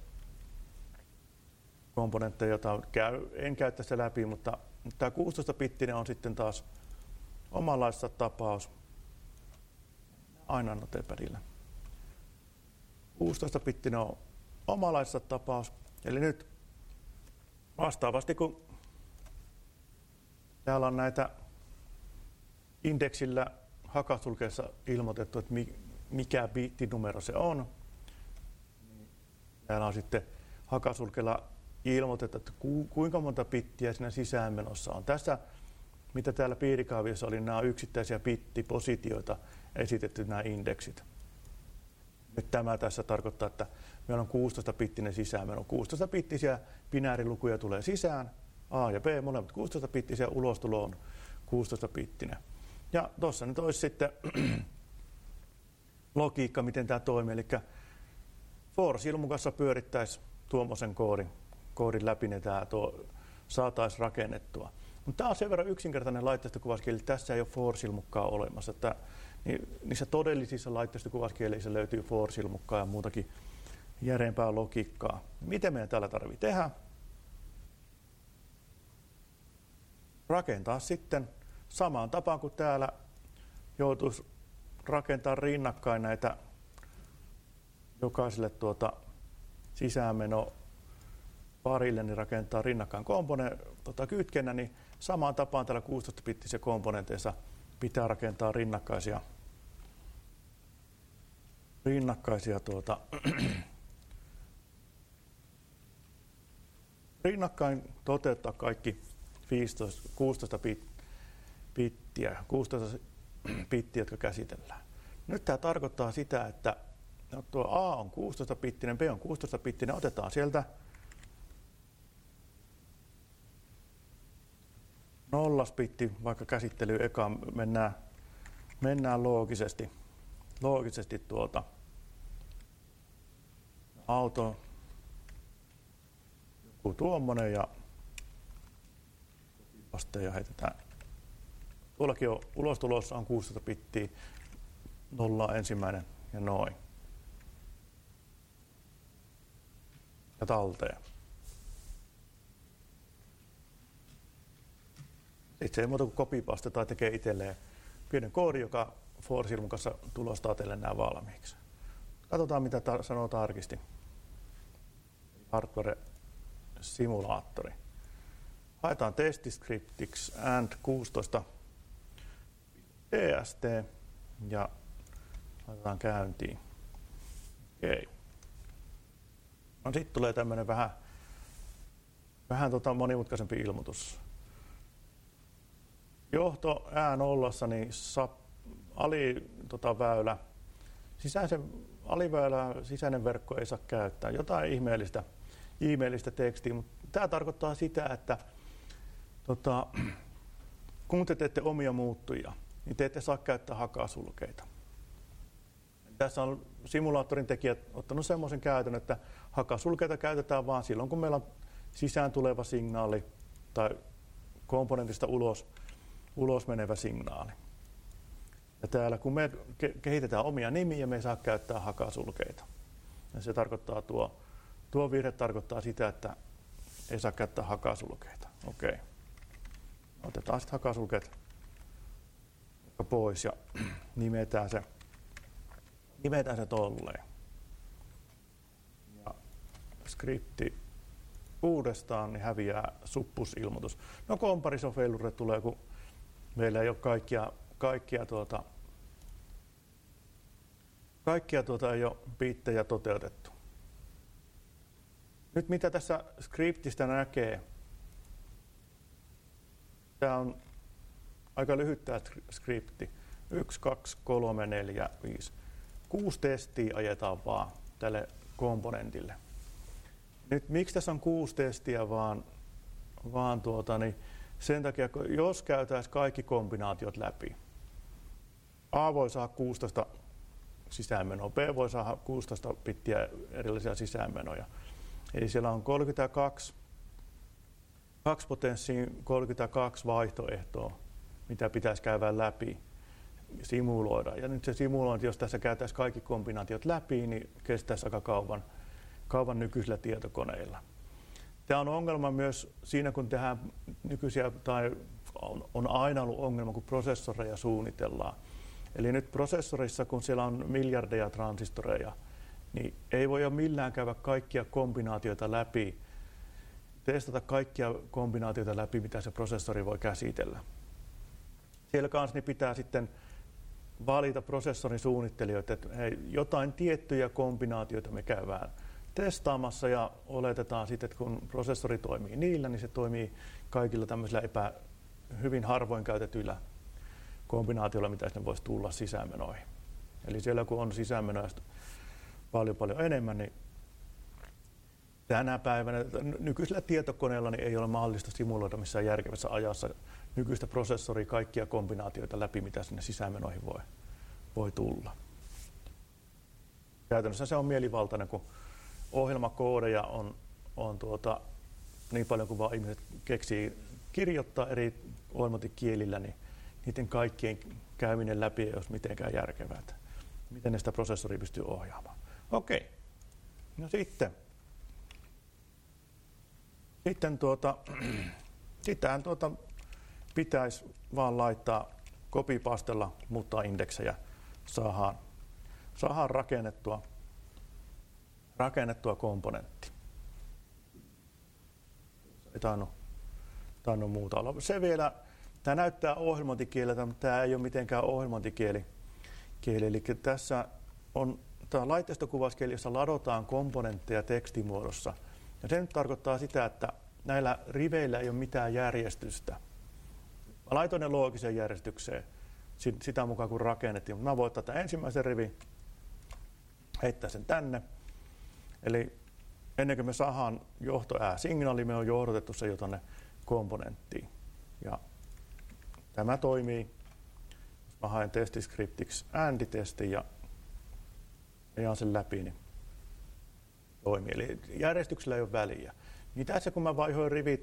Speaker 1: joita en käy tässä läpi, mutta tämä 16-bittinen on sitten taas omanlaista tapaus. Aina notepadilla. 16-bittinen on omanlaista tapaus. Eli nyt vastaavasti kun täällä on näitä indeksillä hakasulkeessa ilmoitettu, että mikä bittinumero se on. Täällä on sitten hakasulkella ilmoitettu, että kuinka monta bittiä siinä sisäänmenossa on. Tässä, mitä täällä piirikaaviossa oli, nämä yksittäisiä bittipositioita esitetty nämä indeksit. Nyt tämä tässä tarkoittaa, että meillä on 16-bittinen sisäänmeno. 16-bittisiä binäärilukuja tulee sisään, A ja B, molemmat 16-bittisiä, ulostulo on 16-bittinen. Ja tuossa nyt olisi sitten logiikka, miten tämä toimii. Eli for-silmukassa pyörittäisiin tuommoisen koodin läpi, niin tämä saataisiin rakennettua. Mutta tämä on sen verran yksinkertainen laitteistokuvaskieli, että tässä ei ole for-silmukkaa olemassa. Niissä todellisissa laitteistokuvaskielissä löytyy for-silmukkaa ja muutakin järeempää logiikkaa. Miten meidän täällä tarvitsee tehdä? Rakentaa sitten samaan tapaan kuin täällä joutuisi rakentaa rinnakkain näitä jokaiselle sisäänmeno parille, niin rakentaa rinnakkain kytkennä, niin samaan tapaan täällä 16-bittisiä komponenteissa pitää rakentaa rinnakkain toteuttaa kaikki 16 bittiä, jotka käsitellään. Nyt tämä tarkoittaa sitä, että tuo A on 16-bittinen, B on 16-bittinen, otetaan sieltä 0-bitti, vaikka ky eka mennään loogisesti auto joku tuommoinen ja vasteja heitetään. Tuollakin on ulostulossa on 16 bittiä, 0 ensimmäinen ja noin. Ja talteen. Sitten se ei muuta kuin copy-paste tai tekee itselleen pienen koodin, joka for-silmukassa tulostaa teille nämä valmiiksi. Katsotaan mitä sanoo tarkisti. hardware-simulaattori. Haetaan testiskriptiksi and16 tst ja laitetaan käyntiin. Okei. No sitten tulee tämmöinen vähän monimutkaisempi ilmoitus. Johto A0, niin aliväylä, sisäinen verkko ei saa käyttää. Jotain ihmeellistä tekstiä, mutta tämä tarkoittaa sitä, että kun te teette omia muuttujia, niin te ette saa käyttää hakasulkeita. Tässä on simulaattorin tekijät ottanut semmoisen käytön, että hakasulkeita käytetään vain silloin, kun meillä on sisään tuleva signaali tai komponentista ulos menevä signaali. Ja täällä kun me kehitetään omia nimiä, me ei saa käyttää hakasulkeita. Ja se tarkoittaa tuo virhe tarkoittaa sitä, että ei saa käyttää hakasulkeita. Okei. Otetaan sitten hakasulkeet pois ja nimetään se tolleen. Ja skripti uudestaan, niin häviää suppusilmoitus. No comparison failure tulee, kun meillä ei ole kaikkia ei ole biittejä toteutettu. Nyt mitä tässä skriptistä näkee, tämä on aika lyhyt tämä skripti. 1, 2, 3, 4, 5. 6 testiä ajetaan vaan tälle komponentille. Nyt miksi tässä on 6 testiä vaan sen takia, kun jos käytäisiin kaikki kombinaatiot läpi, A voi saada 16 sisäänmenoa, B voi saada 16 bittiä erillisiä sisäänmenoja. Eli siellä on 32 potenssiin 32 vaihtoehtoa, mitä pitäisi käydä läpi, simuloida. Ja nyt se simulointi, jos tässä käytäisiin kaikki kombinaatiot läpi, niin kestäisi aika kauan nykyisillä tietokoneilla. Tämä on ongelma myös siinä, kun tehdään nykyisiä, tai on aina ollut ongelma, kun prosessoreja suunnitellaan. Eli nyt prosessorissa, kun siellä on miljardeja transistoreja, niin ei voi millään käydä kaikkia kombinaatioita läpi, testata kaikkia kombinaatioita läpi, mitä se prosessori voi käsitellä. Siellä kanssa niin pitää sitten valita prosessorin suunnittelijoita, että hei, jotain tiettyjä kombinaatioita me käydään testaamassa ja oletetaan sitten, että kun prosessori toimii niillä, niin se toimii kaikilla tämmöisillä hyvin harvoin käytetyillä kombinaatioilla, mitä sinne voisi tulla sisäänmenoihin. Eli siellä kun on sisäänmenoja paljon enemmän, niin tänä päivänä nykyisellä tietokoneella niin ei ole mahdollista simuloida missään järkevässä ajassa nykyistä prosessoria kaikkia kombinaatioita läpi, mitä sinne sisäänmenoihin voi tulla. Käytännössä se on mielivaltainen, kun ohjelmakoodeja on niin paljon kuin vaan ihmiset keksii kirjoittaa eri ohjelmointikielillä, niin niiden kaikkien käyminen läpi ei olisi mitenkään järkevää. Miten ne sitä prosessoria pystyy ohjaamaan. Okei. No sitten pitäisi vaan laittaa copy-pastella, muuttaa indeksejä, saadaan rakennettua komponentti. Ei tainnut muuta olla. Se vielä, tämä näyttää ohjelmointikieleltä, mutta tämä ei ole mitenkään ohjelmointikieli. Eli tässä on tämä laitteistokuvauskieli, jossa ladotaan komponentteja tekstimuodossa. Ja se nyt tarkoittaa sitä, että näillä riveillä ei ole mitään järjestystä. Mä laitoin ne loogiseen järjestykseen sitä mukaan kun rakennettiin, mutta mä voin ottaa tämän ensimmäisen rivin, heittää sen tänne. Eli ennen kuin me saadaan johto-signaali, me on johdotettu se jo tuonne komponenttiin. Ja tämä toimii. Jos mä haen testiskriptiksi AND-testin ja ajan sen läpi, niin toimii. Eli järjestyksellä ei ole väliä. Niin tässä kun mä vaihoin rivit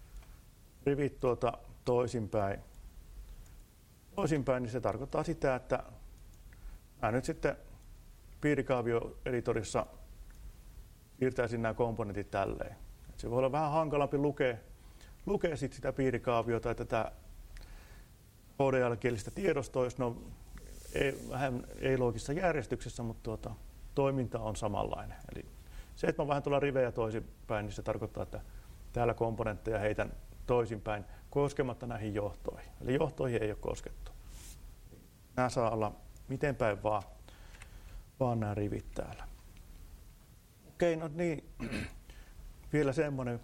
Speaker 1: toisinpäin, niin se tarkoittaa sitä, että mä nyt sitten piirikaavioeditorissa siirtäisin nämä komponentit tälleen. Et se voi olla vähän hankalampi lukea sitä piirikaaviota tai tätä HDL-kielistä tiedostoa, jos ne on vähän ei-loogisessa järjestyksessä, mutta toiminta on samanlainen. Eli Se, että mä vaihdan tuolla rivejä toisinpäin, niin se tarkoittaa, että täällä komponentteja heitän toisinpäin koskematta näihin johtoihin. Eli johtoihin ei ole koskettu. Nämä saa olla miten päin vaan nämä rivit täällä. Okei, no niin, vielä semmoinen.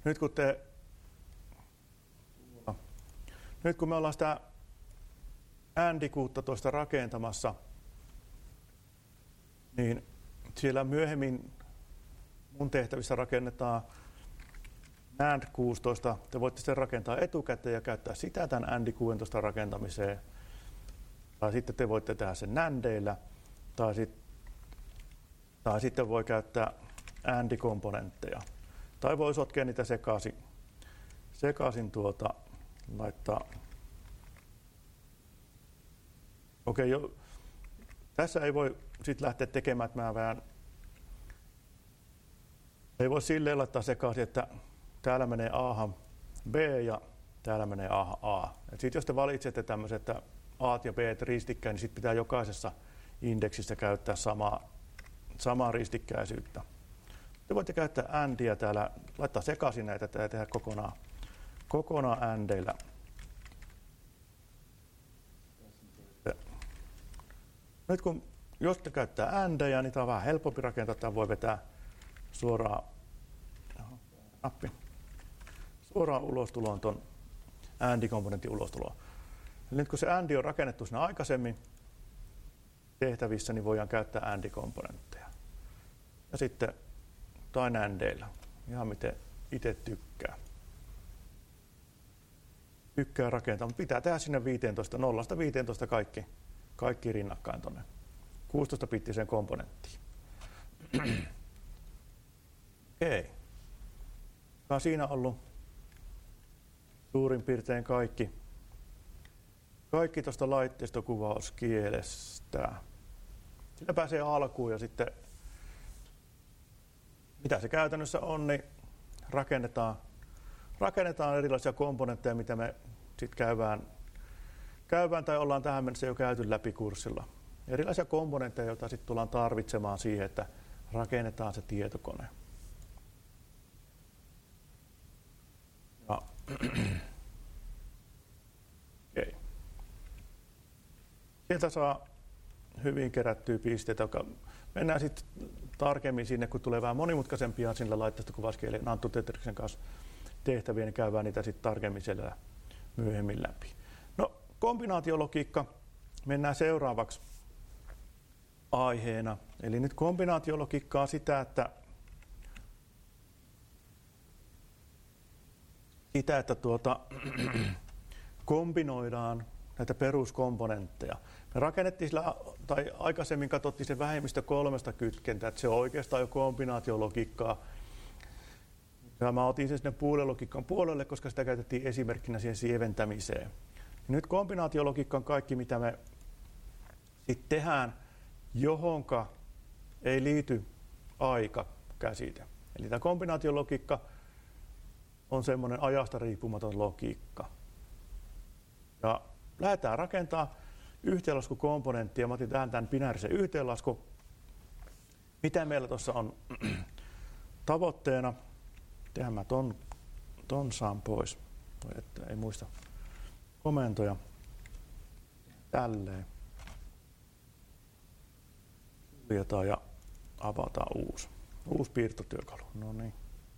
Speaker 1: Nyt kun me ollaan sitä Andy 16 rakentamassa, niin siellä myöhemmin mun tehtävissä rakennetaan NAND 16. Te voitte sen rakentaa etukäteen ja käyttää sitä tämän Andy 16 rakentamiseen. Tai sitten te voitte tehdä sen NANDeillä. Tai sitten voi käyttää Andy-komponentteja. Tai voi sotkea niitä sekaisin laittaa. Okei, tässä ei voi sitten lähteä tekemään, että ei voi silleen laittaa sekaisin, että täällä menee Ahan B ja täällä menee Ahan A. Sitten jos te valitsette tämmöiset, että A ja B ristikkäin, niin sitten pitää jokaisessa indeksissä käyttää samaa ristikkäisyyttä. Te voitte käyttää ANDia täällä, laittaa sekaisin näitä ja tehdä kokonaan ANDeillä. Nyt jos te käyttää ANDeja, niin tämä on vähän helpompi rakentaa. Tämä voi vetää suoraan ulostuloon tuon AND-komponentin ulostuloon. Eli nyt kun se AND on rakennettu siinä aikaisemmin tehtävissä, niin voidaan käyttää AND-komponentteja. Ja sitten tai NANDeillä, ihan miten itse tykkää. Tykkää rakentaa, mutta pitää tehdä sinne 15, 0-15 kaikki rinnakkain tuonne 16-bittiseen komponenttiin. Okei. Tämä on siinä ollut suurin piirtein kaikki tuosta laitteistokuvauskielestä. Sillä pääsee alkuun ja sitten mitä se käytännössä on, niin rakennetaan erilaisia komponentteja, mitä me sitten käydään tai ollaan tähän mennessä jo käyty läpi kurssilla. Erilaisia komponentteja, joita sitten tullaan tarvitsemaan siihen, että rakennetaan se tietokone. Ja okay. Sieltä saa hyvin kerättyä pisteitä, joka mennään sitten tarkemmin sinne, kun tulee vähän monimutkaisempia sillä laitteistokuvauskielen Nanttu Tetriksen kanssa tehtäviä, niin käydään niitä sitten tarkemmin siellä myöhemmin läpi. No, kombinaatiologiikka mennään seuraavaksi aiheena. Eli nyt kombinaatiologiikka on sitä, että kombinoidaan näitä peruskomponentteja. Me rakennettiin sillä, tai aikaisemmin katsottiin se vähemmistö 3 kytkentää, että se on oikeastaan jo kombinaatiologiikkaa. Ja mä otin sen sinne puulelogiikan puolelle, koska sitä käytettiin esimerkkinä siihen sieventämiseen. Ja nyt kombinaatiologiikka on kaikki, mitä me sitten tehdään, johonka ei liity aikakäsite. Eli tämä kombinaatiologiikka on semmoinen ajasta riippumaton logiikka. Ja lähdetään rakentamaan yhteenlaskukomponenttia. Mä otin tähän tämän binäärisen yhteenlasku. Mitä meillä tuossa on tavoitteena? Tehän mä ton saan pois. Että ei muista komentoja. Tälleen. Suljetaan ja avataan uusi piirtotyökalu. No niin.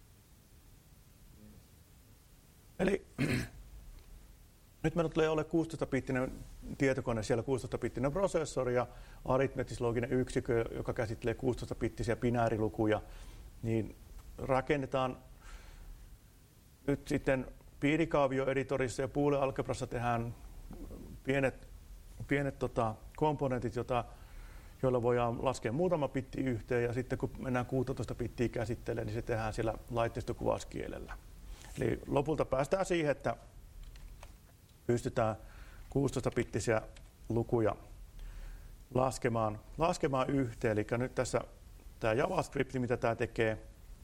Speaker 1: Eli nyt meillä tulee ole 16-bittinen tietokone, siellä 16-bittinen prosessori ja aritmeettis-looginen yksikö, joka käsittelee 16-bittisiä binäärilukuja, niin rakennetaan nyt sitten piirikaavioeditorissa ja Boole-algebrassa tehdään pienet komponentit, joilla voidaan laskea muutama bitti yhteen, ja sitten kun mennään 16 bittiä käsittelemään, niin se tehdään siellä laitteistokuvauskielellä. Eli lopulta päästään siihen, että pystytään 16-bittisiä lukuja laskemaan yhteen. Eli nyt tässä tämä JavaScript, mitä tämä tekee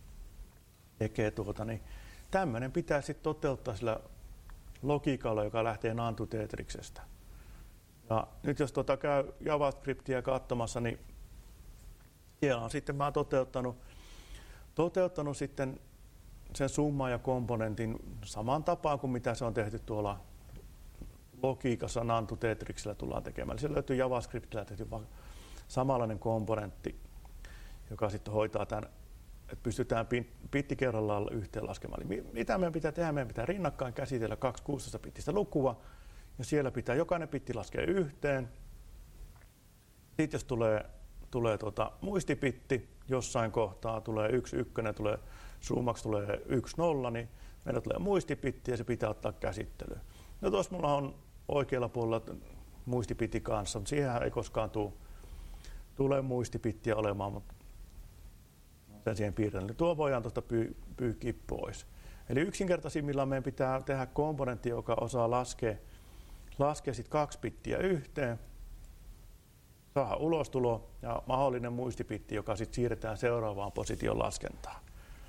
Speaker 1: niin tämmöinen pitää sitten toteuttaa sillä logiikalla, joka lähtee Nanttu Tetriksestä. Ja nyt jos käy JavaScriptia katsomassa, niin siellä on sitten mä oon toteuttanut toteuttanut sitten sen summan ja komponentin saman tapaan kuin mitä se on tehty tuolla logiikassa Nantu Tetriksellä tullaan tekemään. Eli se löytyy JavaScriptillä tehty samanlainen komponentti, joka sitten hoitaa tämän, että pystytään bitti kerrallaan yhteenlaskemaan. Eli mitä meidän pitää tehdä? Meidän pitää rinnakkain käsitellä 2 16-bittistä lukua, ja siellä pitää jokainen bitti laskea yhteen. Sitten jos tulee muistibitti, jossain kohtaa tulee 1 1, tulee summaksi tulee 1 0, niin meillä tulee muistibitti ja se pitää ottaa käsittelyyn. No tuossa mulla on oikealla puolella muistibitti kanssa, mutta siihen ei koskaan tule muistibittiä olemaan, mutta sen siihen piirrän. Eli tuo voidaan tuosta pyyhkiä pois. Eli yksinkertaisimmillaan meidän pitää tehdä komponentti, joka osaa laskea sit 2 bittiä yhteen, saada ulostulo ja mahdollinen muistibitti, joka sitten siirretään seuraavaan position laskentaan.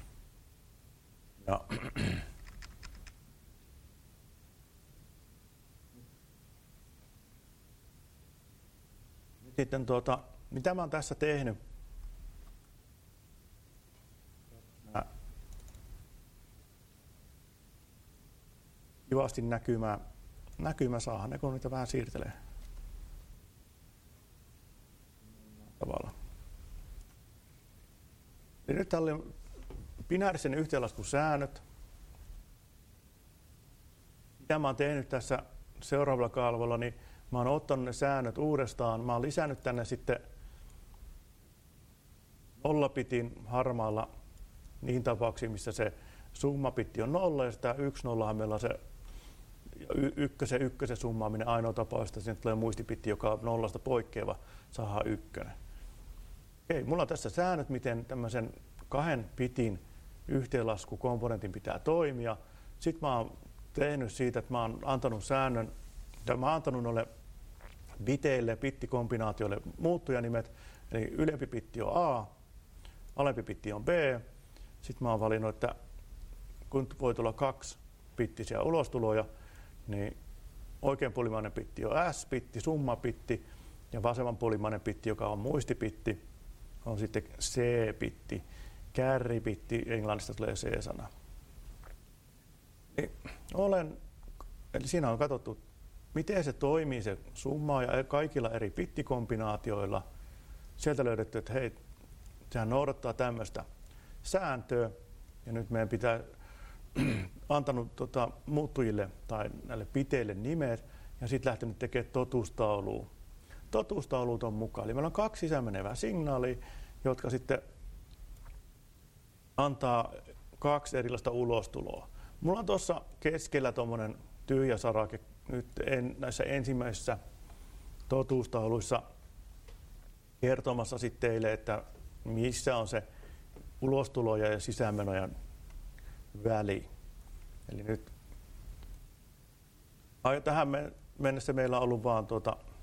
Speaker 1: Ja sitten mitä mä oon tässä tehnyt? Kivasti näkymä saadaan, kun niitä vähän siirtelee. Tavalla. Eli nyt täällä oli binäärisen yhteenlaskusäännöt. Mitä mä oon tehnyt tässä seuraavalla kalvolla, niin mä oon ottanut ne säännöt uudestaan. Mä oon lisännyt tänne sitten 0-bitin harmaalla niihin tapauksiin, missä se summabitti on 0 ja sitä 1 0 meillä on se ykkösen summaaminen ainoa tapaus, että sinne tulee muistibitti, joka on 0 poikkeava, saadaan 1. Okei, mulla on tässä säännöt, miten tämmöisen 2 bitin yhteenlaskukomponentin pitää toimia. Sitten mä oon tehnyt siitä, että mä oon antanut säännön, tai mä oon antanut noille biteille, bittikombinaatioille muuttujanimet, eli ylempi bitti on A, alempi bitti on B. Sitten mä oon valinnut, että kun voi tulla 2 bittisiä ulostuloja, niin oikeanpuolimainen bitti on S-bitti, summabitti, ja vasemmanpuolimainen bitti, joka on muistibitti, on sitten C-bitti, carry-bitti, englannista tulee C-sana. Eli siinä on katsottu, miten se toimii se summa ja kaikilla eri bittikombinaatioilla. Sieltä löydetty, että hei, sehän noudattaa tämmöistä sääntöä, ja nyt meidän pitää antanut muuttujille tai näille biteille nimet ja sitten lähtenyt tekemään totuustaulua. Totuustaulut on mukaan. Eli meillä on 2 sisäänmenevää signaalia, jotka sitten antaa 2 erilaista ulostuloa. Mulla on tuossa keskellä tuommoinen tyhjä sarake nyt näissä ensimmäisissä totuustauluissa kertomassa sitten teille, että missä on se ulostuloja ja sisäänmenojen väli. Eli nyt tähän mennessä meillä on ollut vain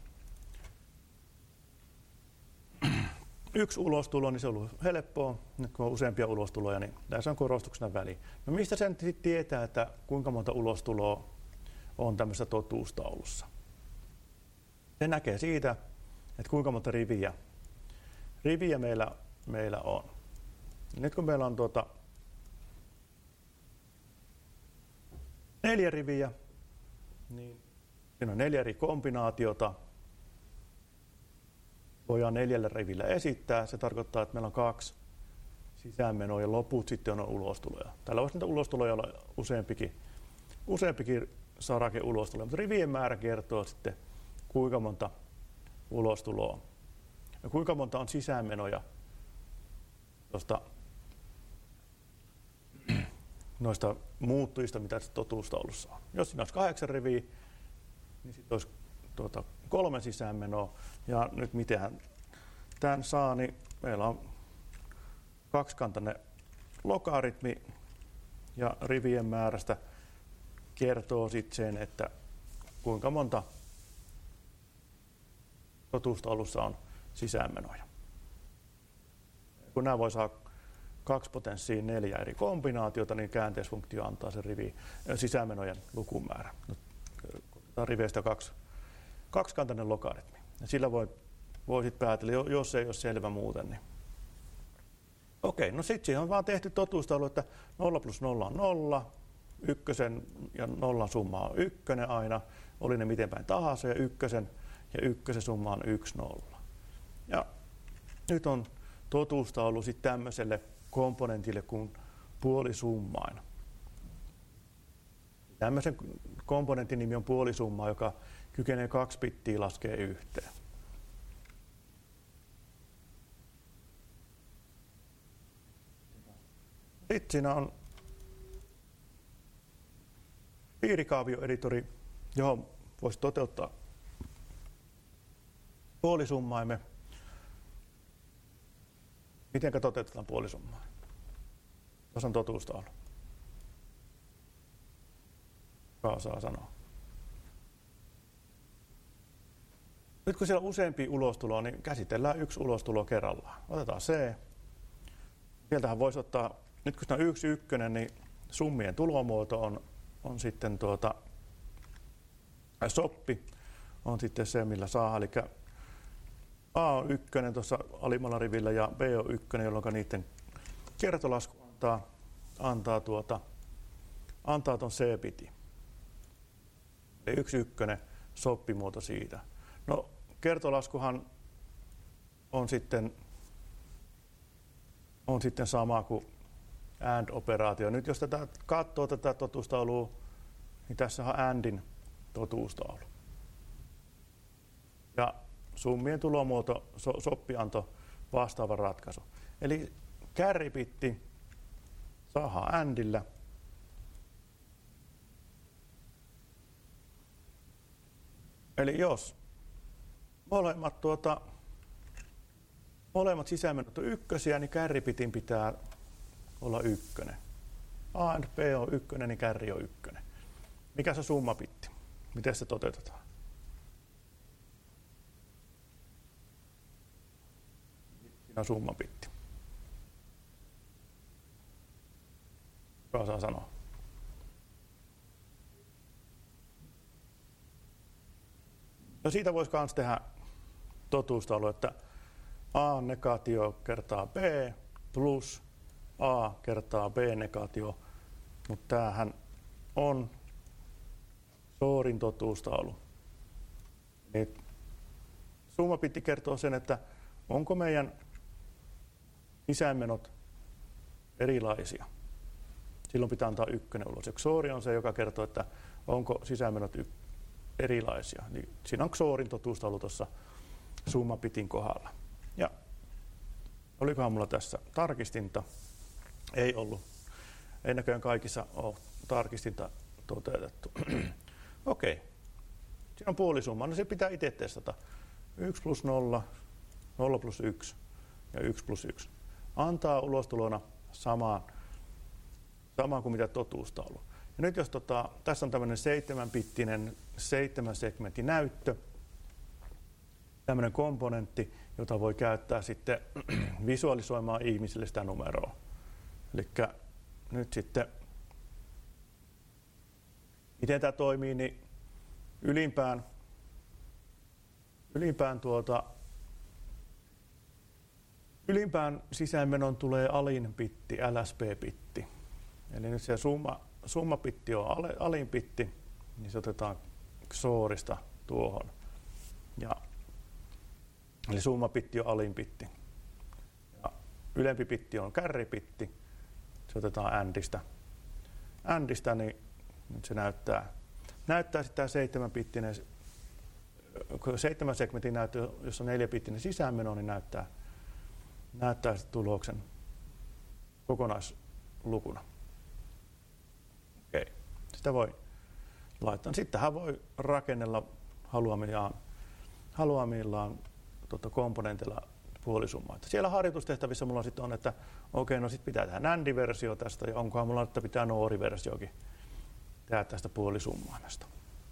Speaker 1: yksi ulostulo, niin se on ollut helppoa. Nyt kun on useampia ulostuloja, niin tässä on korostuksena väli. No mistä sen tietää, että kuinka monta ulostuloa on tämmöisessä totuustaulussa? Se näkee siitä, että kuinka monta riviä meillä on. Nyt kun meillä on 4 riviä, niin siinä on 4 eri kombinaatiota. Voidaan 4 rivillä esittää. Se tarkoittaa, että meillä on 2 sisäänmenoa ja loput sitten on ulostuloja. Täällä voisi niitä ulostuloja olla useampikin sarake ulostuloja, mutta rivien määrä kertoo sitten, kuinka monta ulostuloa ja kuinka monta on sisäänmenoja noista muuttujista, mitä totuustaulussa on. Jos siinä olisi 8 riviä, niin sitten olisi 3 sisäänmenoa. Ja nyt mitenhän tämän saa, niin meillä on 2-kantainen logaritmi ja rivien määrästä kertoo sitten sen, että kuinka monta totuustaulussa on sisäänmenoja. Kun nämä voi saada 2 potenssiin 4 eri kombinaatiota, niin käänteisfunktio antaa sen sisäänmenojen lukumäärä. Otetaan riveistä 2-kantainen logaritmi. Ja sillä voi sitten päätellä, jos ei ole selvä muuten. Niin. Okei, no sitten siihen on vaan tehty totuustaulu, että 0 plus 0 on 0, ykkösen ja nollan summa on ykkönen aina, oli ne miten päin tahansa, ja ykkösen summa on 1, 0. Ja nyt on totuustaulu sitten tämmöiselle komponentille kuin puolisummain. Tämmöisen komponentin nimi on puolisumma, joka kykenee 2 bittiä laskee yhteen. Sitten siinä on piirikaavioeditori, johon voisi toteuttaa puolisummaimme. Miten toteutetaan puolisummaa? Tuossa on totuustaulu. Kuka osaa sanoa? Nyt kun siellä on useampia ulostuloa, niin käsitellään yksi ulostulo kerrallaan. Otetaan C. Sieltähän voisi ottaa, nyt kun on 1, 1, niin summien tulomuoto on sitten soppi on sitten se, millä saa. Eli A on 1 tuossa alimmalla rivillä ja B on 1, jolloin niiden kertolasku antaa tuon C-bitin. Eli 1, 1 soppimuoto siitä. No kertolaskuhan on sitten sama kuin AND-operaatio. Nyt jos katsoo tätä totuustaulua, niin tässä on ANDin totuustaulu. Ja summien tulomuoto soppi antoi vastaavan ratkaisu. Eli carry-bitti saadaan ANDillä. Eli jos molemmat sisäänmenot on ykkösiä, niin carry-bitin pitää olla 1. A and B on 1, niin carry on 1. Mikä se summabitti? Miten se toteutetaan? Siinä on summabitti. Kuka osaa sanoa? No siitä voisi myös tehdä totuustaulu, että A negaatio kertaa B plus A kertaa B negaatio, mutta tämähän on Shoryn totuustaulu. Summabitti kertoo sen, että onko meidän sisäänmenot erilaisia. Silloin pitää antaa 1 ulos. XOR on se, joka kertoo, että onko sisäänmenot erilaisia. Niin siinä on XORin totuustaulu tuossa summabitin kohdalla. Ja olikohan mulla tässä tarkistinta? Ei ollut. Ei näköjään kaikissa ole tarkistinta toteutettu. Okei. Siinä on puolisumma. No se pitää itse testata. 1 plus 0, 0 plus 1 ja 1 plus 1. Antaa ulostulona samaan kuin mitä totuustaulu. Ja nyt jos tässä on tämmöinen 7-bittinen 7-segmentin näyttö, tämmöinen komponentti, jota voi käyttää sitten visualisoimaan ihmisille sitä numeroa. Eli nyt sitten, miten tämä toimii, niin ylimpään sisäänmenon tulee alin bitti, LSB-bitti. Eli nyt se summabitti on alin bitti, niin se otetaan XORista tuohon. Eli summabitti on alin bitti. Ja ylempi bitti on carry-bitti. Se otetaan ANDista. ANDista, niin nyt se näyttää sitten tämä 7 segmentin näyttö, jos on 4-bittinen sisäänmeno, niin näyttää sitten tuloksen kokonaislukuna. Okei. Sitä voi laittaa. Sittenhän voi rakennella haluamillaan komponentilla puolisummaa. Siellä harjoitustehtävissä mulla sitten on, että okei, no sitten pitää tehdä NAND-versio tästä, ja onkohan mulla, että pitää NOR-versiokin tehdä tästä puolisummaimesta.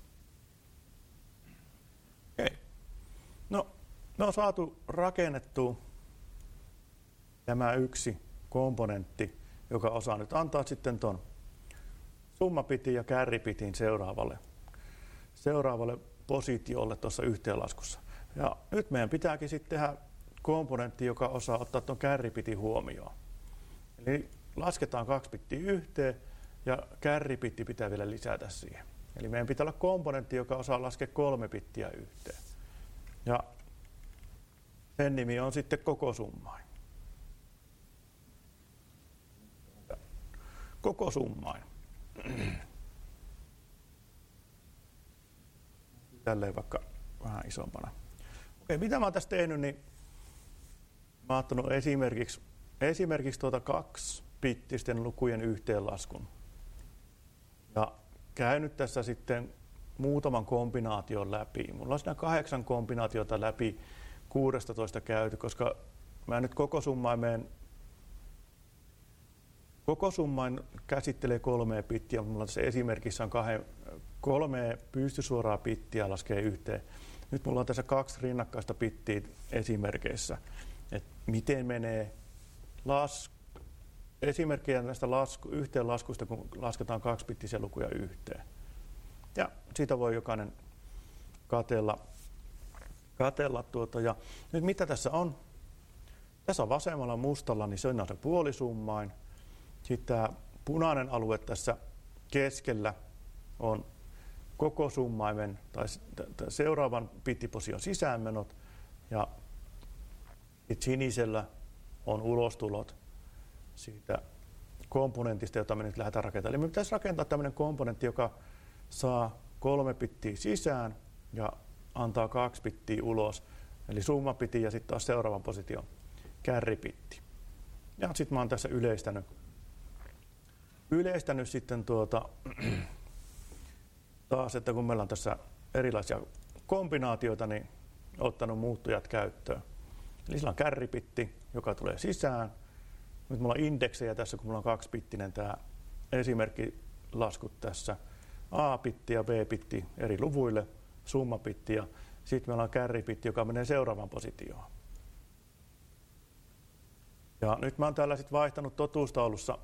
Speaker 1: Okei. No, me on saatu rakennettua tämä yksi komponentti, joka osaa nyt antaa sitten ton summabitin ja carry-bitin seuraavalle positiolle tuossa yhteenlaskussa. Ja nyt meidän pitääkin sitten tehdä komponentti, joka osaa ottaa tuon carry-bitin huomioon. Eli lasketaan 2 bittiä yhteen ja carry-bitti pitää vielä lisätä siihen. Eli meidän pitää olla komponentti, joka osaa laskea 3 bittiä yhteen. Ja sen nimi on sitten koko summain. Koko summain. Tälleen vaikka vähän isompana. Okei, mitä mä oon tässä tehnyt, niin mä oon ottanut esimerkiksi 2-bittisten lukujen yhteenlaskun. Ja käynyt tässä sitten muutaman kombinaation läpi. Mulla on siinä 8 kombinaatiota läpi 16 käyty, koska mä nyt koko summain käsittelee 3 bittiä. Mulla tässä esimerkissä on 3 pystysuoraa bittiä laskee yhteen. Nyt mulla on tässä 2 rinnakkaista bittiä esimerkeissä. Että miten menee esimerkkejä näistä yhteenlaskuista, kun lasketaan 2-bittisiä lukuja yhteen. Ja siitä voi jokainen katsella. Ja nyt mitä tässä on? Tässä on vasemmalla mustalla, niin se on se puolisummain. Sitten tämä punainen alue tässä keskellä on koko summaimen tai seuraavan bittiposion sisäänmenot. Ja sinisellä on ulostulot siitä komponentista, jota me nyt lähdetään rakentamaan. Eli me pitäisi rakentaa tämmöinen komponentti, joka saa 3 bittiä sisään ja antaa 2 bittiä ulos. Eli summabitti ja sitten taas seuraavan position carry-bitti. Ja sitten mä oon tässä yleistänyt sitten taas, että kun meillä on tässä erilaisia kombinaatioita, niin ottanut muuttujat käyttöön. Eli sillä on carry-bitti, joka tulee sisään. Nyt mulla on indeksejä tässä, kun mulla on 2-bittinen tämä esimerkkilaskut tässä. A-bitti ja B-bitti eri luvuille, summabitti ja sitten meillä on carry-bitti, joka menee seuraavaan positioon. Ja nyt mä oon täällä sitten vaihtanut totuustaulussa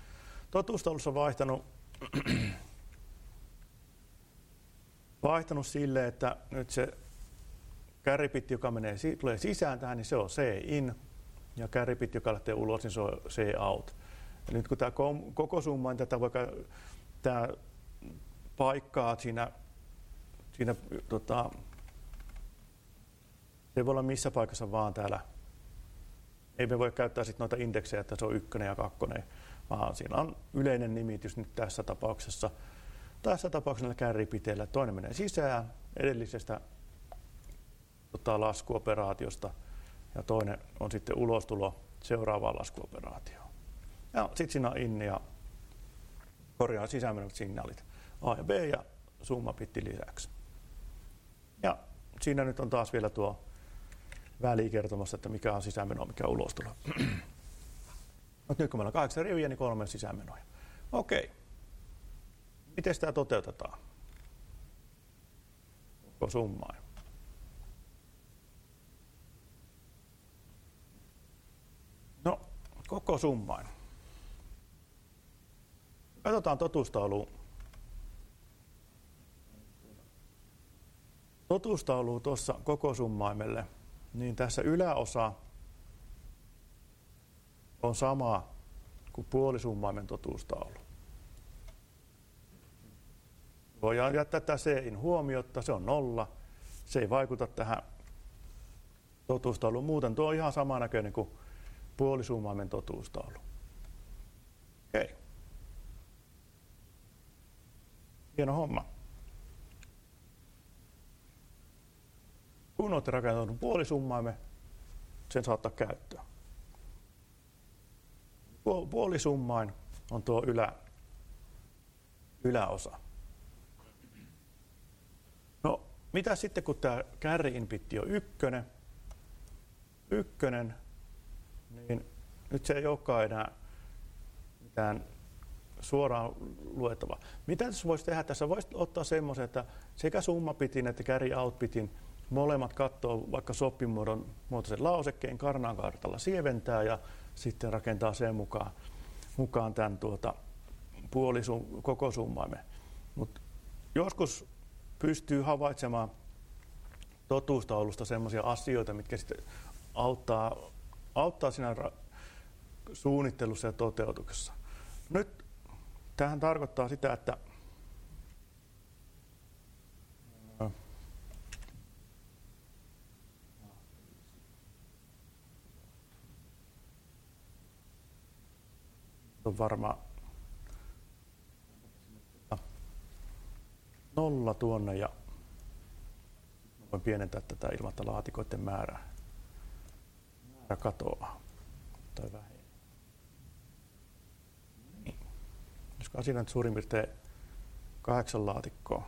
Speaker 1: vaihtanut silleen, että nyt se carry-bitti, joka tulee sisään tähän, niin se on C-in, ja carry-bitti, joka lähtee ulos, niin se on C-out. Ja nyt kun tämä koko summa, niin tämä paikkaa siinä se voi olla missä paikassa vaan täällä. Ei me voi käyttää sitten noita indeksejä, että se on 1 ja 2, vaan siinä on yleinen nimitys nyt tässä tapauksessa. Tässä tapauksessa carry-biteillä toinen menee sisään edellisestä laskuoperaatiosta ja toinen on sitten ulostulo seuraavaan laskuoperaatioon. Ja sitten siinä on in ja sisäänmenevät signaalit A ja B ja summabitti lisäksi. Ja siinä nyt on taas vielä tuo väli kertomassa, että mikä on sisäänmeno, mikä on ulostulo. Nyt kun meillä on 8 riviä, niin 3 sisäänmenoja. Okei. Miten tämä toteutetaan? Koko summain. No, koko summain. Katsotaan totuustaulua. Totuustaulua tuossa koko summaimelle, niin tässä yläosa on sama kuin puolisummaimen totuustaulu. Voidaan jättää tämä C-in huomiotta, se on 0. Se ei vaikuta tähän totuustauluun. Muuten tuo on ihan sama näköinen kuin puolisummaimen totuustaulu. Okei. Hieno homma. Kun olette rakentanut puolisummaimen, sen saa ottaa käyttöön. Puolisummain on tuo yläosa. No, mitä sitten kun tämä carry-in bitti on 1, niin nyt se ei olekaan enää mitään suoraan luettavaa. Mitä tässä voisi tehdä? Tässä voisi ottaa semmoisen, että sekä summabitin että carry-out-bitin molemmat katsoo vaikka soppimuodon muotoisen lausekkeen karnaan kartalla sieventää ja sitten rakentaa sen mukaan tämän koko summaimen. Mut joskus pystyy havaitsemaan totuustaulusta sellaisia asioita, mitkä sitten auttaa siinä suunnittelussa ja toteutuksessa. Nyt tämähän tarkoittaa sitä, että on varmaan 0 tuonne ja voin pienentää tätä ilman, että laatikoiden määrä katoaa tai vähenee. Niin. Olisikohan siinä nyt suurin piirtein 8 laatikkoa.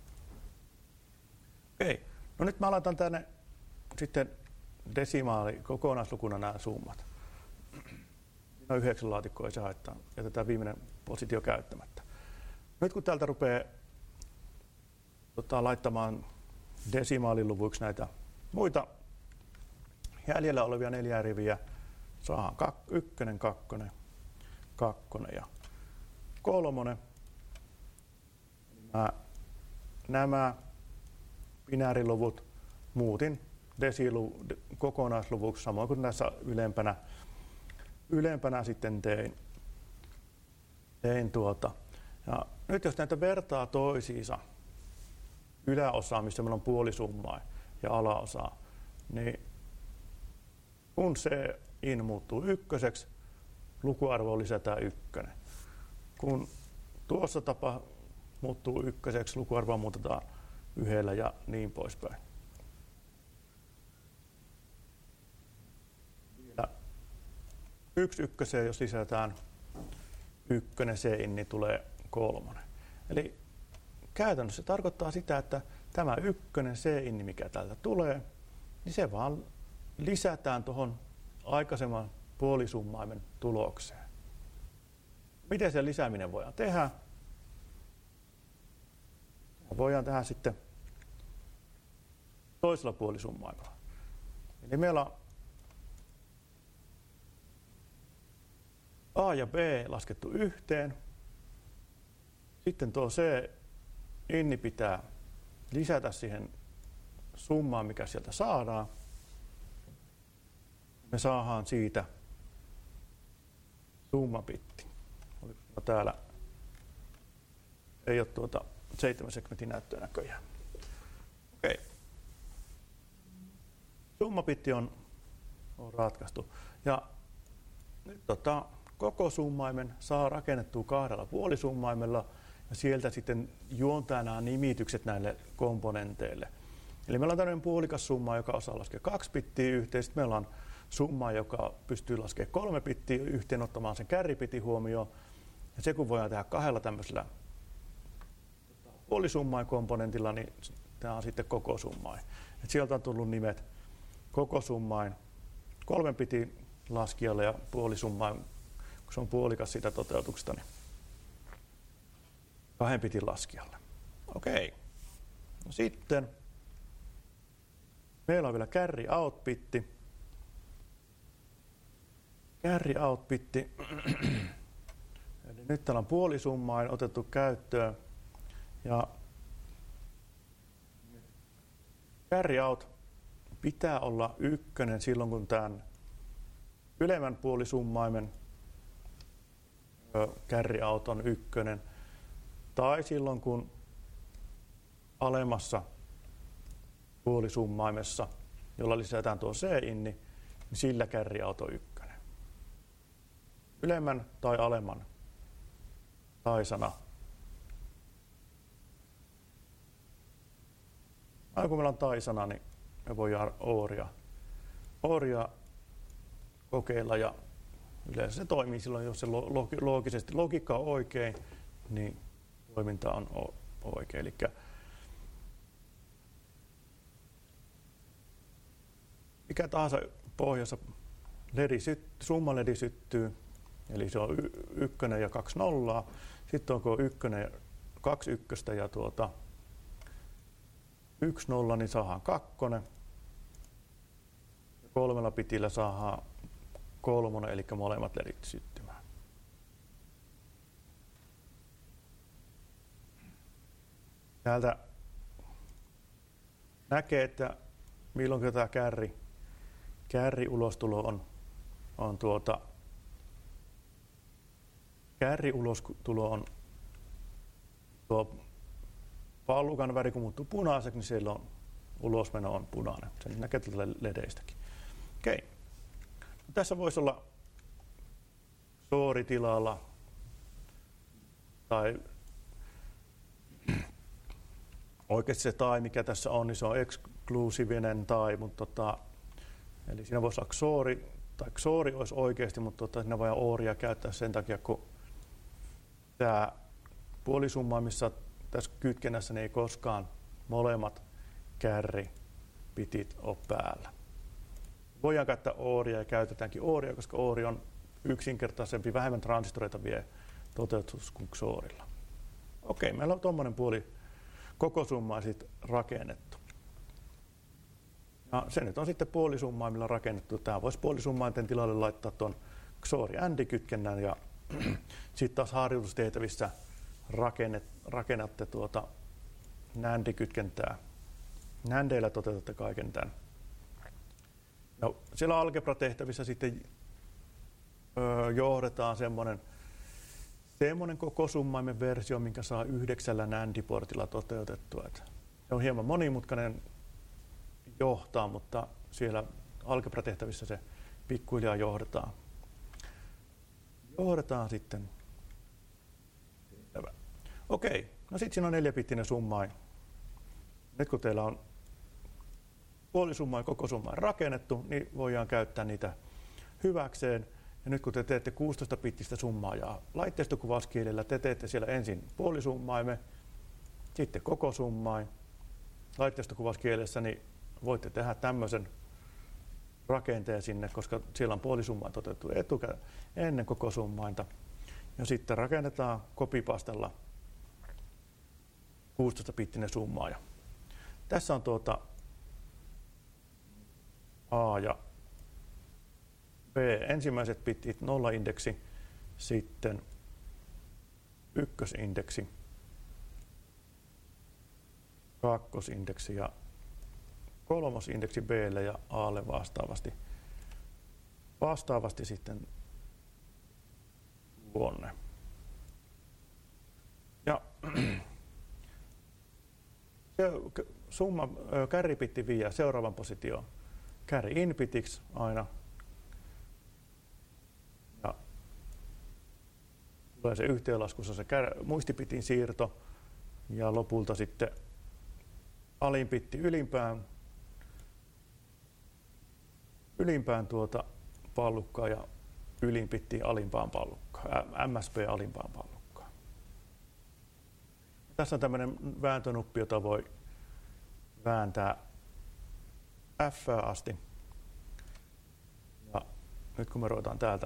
Speaker 1: Okei, no nyt mä laitan tänne sitten desimaali kokonaislukuna nämä summat. Siinä on 9 laatikkoa, ei se haittaa. Jätetään viimeinen positio käyttämättä. Nyt kun täältä rupeaa laittamaan desimaaliluvuiksi näitä muita jäljellä olevia 4 riviä, saadaan 1, 2, 2 ja 3. Nämä binääriluvut muutin kokonaisluvuksi samoin kuin näissä ylempänä sitten tein Ja nyt jos näitä vertaa toisiinsa, yläosaa, missä meillä on puolisummaa ja alaosaa, niin kun se in muuttuu 1, lukuarvoon lisätään 1. Kun tuossa tapa muuttuu 1, lukuarvoa muutetaan 1 ja niin poispäin. Vielä 1 ykköseen, jos lisätään 1 C-in, niin tulee 3. Eli käytännössä se tarkoittaa sitä, että tämä 1 C-in, mikä täältä tulee, niin se vaan lisätään tuohon aikaisemman puolisummaimen tulokseen. Miten se lisääminen voidaan tehdä? Voidaan tehdä sitten toisella puolisummaimella. Eli meillä on A ja B laskettu yhteen. Sitten tuo C-inni pitää lisätä siihen summaan, mikä sieltä saadaan. Me saadaan siitä summabitti. Oliko täällä? Ei ole 7 segmentin näyttöä näköjään. Okei. Summabitti on ratkaistu. Ja nyt koko summaimen saa rakennettua 2 puolisummaimella ja sieltä sitten juontaa nämä nimitykset näille komponenteille. Eli meillä on tämmöinen puolikas summa, joka osaa laskea 2 bittiä yhteen. Sitten meillä on summa, joka pystyy laskemaan 3 bittiä yhteen ottamaan sen carry-bitin huomioon. Ja se kun voidaan tehdä 2 tämmöisellä puolisummain komponentilla, niin tämä on sitten koko summain. Et sieltä on tullut nimet koko summain 3 bitin laskijalle ja puolisummain, kun se on puolikas siitä toteutuksesta, niin 2 bitin laskijalle. Okei. No sitten meillä on vielä carry out bitti. Carry out bitti. Eli nyt täällä on puolisummain otettu käyttöön. Ja carry out pitää olla 1 silloin, kun tämän ylemmän puolisummaimen carry out on 1. Tai silloin, kun alemmassa puolisummaimessa, jolla lisätään tuo C-in, niin sillä carry out on 1. Ylemmän tai alemman taisana. Aina kun meillä on taisana, niin me voidaan ooria kokeilla ja yleensä se toimii silloin, jos se loogisesti logiikka on oikein, niin toiminta on oikein. Elikkä mikä tahansa pohjassa summaledi syttyy, eli se on 1 ja 2 nollaa, sitten onko 1 ja 2 ykköstä ja 1 nolla, niin saadaan 2. 3 bitillä saadaan 3, eli molemmat ledit syttymään. Täältä näkee, että milloin tämä carry ulostulo on kärri-ulostulo on tuo pallukan väri, kun muuttuu punaiseksi, niin silloin ulosmeno on punainen. Sen näkee tällä ledeistäkin. Okei. Tässä voisi olla sooritilalla tai oikeasti se tai, mikä tässä on, niin se on eksklusiivinen tai, mutta eli siinä voisi olla xoori, tai xoori olisi oikeasti, mutta siinä voi ooria käyttää sen takia, kun tämä puolisumma, missä tässä kytkennässä, niin ei koskaan molemmat kärripitit ole päällä. Voidaan käyttää ooria ja käytetäänkin ooria, koska oori on yksinkertaisempi, vähemmän transistoreita vie toteutus kuin xoorilla. Okei, meillä on tuommoinen puoli koko summaa sitten rakennettu. Ja se nyt on sitten puolisummaimilla rakennettu. Tämä voisi puolisummainten tilalle laittaa tuon xoori AND-kytkennän ja sitten taas harjoitustehtävissä rakennatte NAND-kytkentää. NANDeillä toteutatte kaiken tämän. No, siellä algebra-tehtävissä sitten johdetaan semmoinen koko summaimen versio, minkä saa 9 NAND-portilla toteutettua. Se on hieman monimutkainen johtaa, mutta siellä algebra-tehtävissä se pikkuhiljaa johdetaan. Johdetaan sitten. Okei, no sitten siinä on 4-bittinen summain. Nyt kun teillä on puolisummain, koko summain rakennettu, niin voidaan käyttää niitä hyväkseen. Ja nyt kun te teette 16-bittistä summaa ja laitteistokuvaskielellä, te teette siellä ensin puolisummaimen, sitten koko summain. Laitteistokuvaskielessä niin voitte tehdä tämmöisen rakenteen sinne, koska siellä on puolisummain toteutettu ennen koko summainta. Ja sitten rakennetaan copypastella 16-bittinen summaaja. Tässä on A ja B, ensimmäiset bitit 0-indeksi, sitten ykkösindeksi, kakkosindeksi ja kolmosindeksi B:lle ja A:lle vastaavasti. Vastaavasti sitten tuonne. Ja summa carry-bitti vie seuraavan positioon carry in-bitiksi aina. Ja tulee se yhteenlaskussa se muistibitin siirto ja lopulta sitten alin bitti ylimpään pallukkaan ja ylin bitti alimpaan pallukkaan, MSB alimpaan pallukkaan. Tässä on tämmöinen vääntönuppi, jota voi vääntää F asti. Ja nyt kun me ruvetaan täältä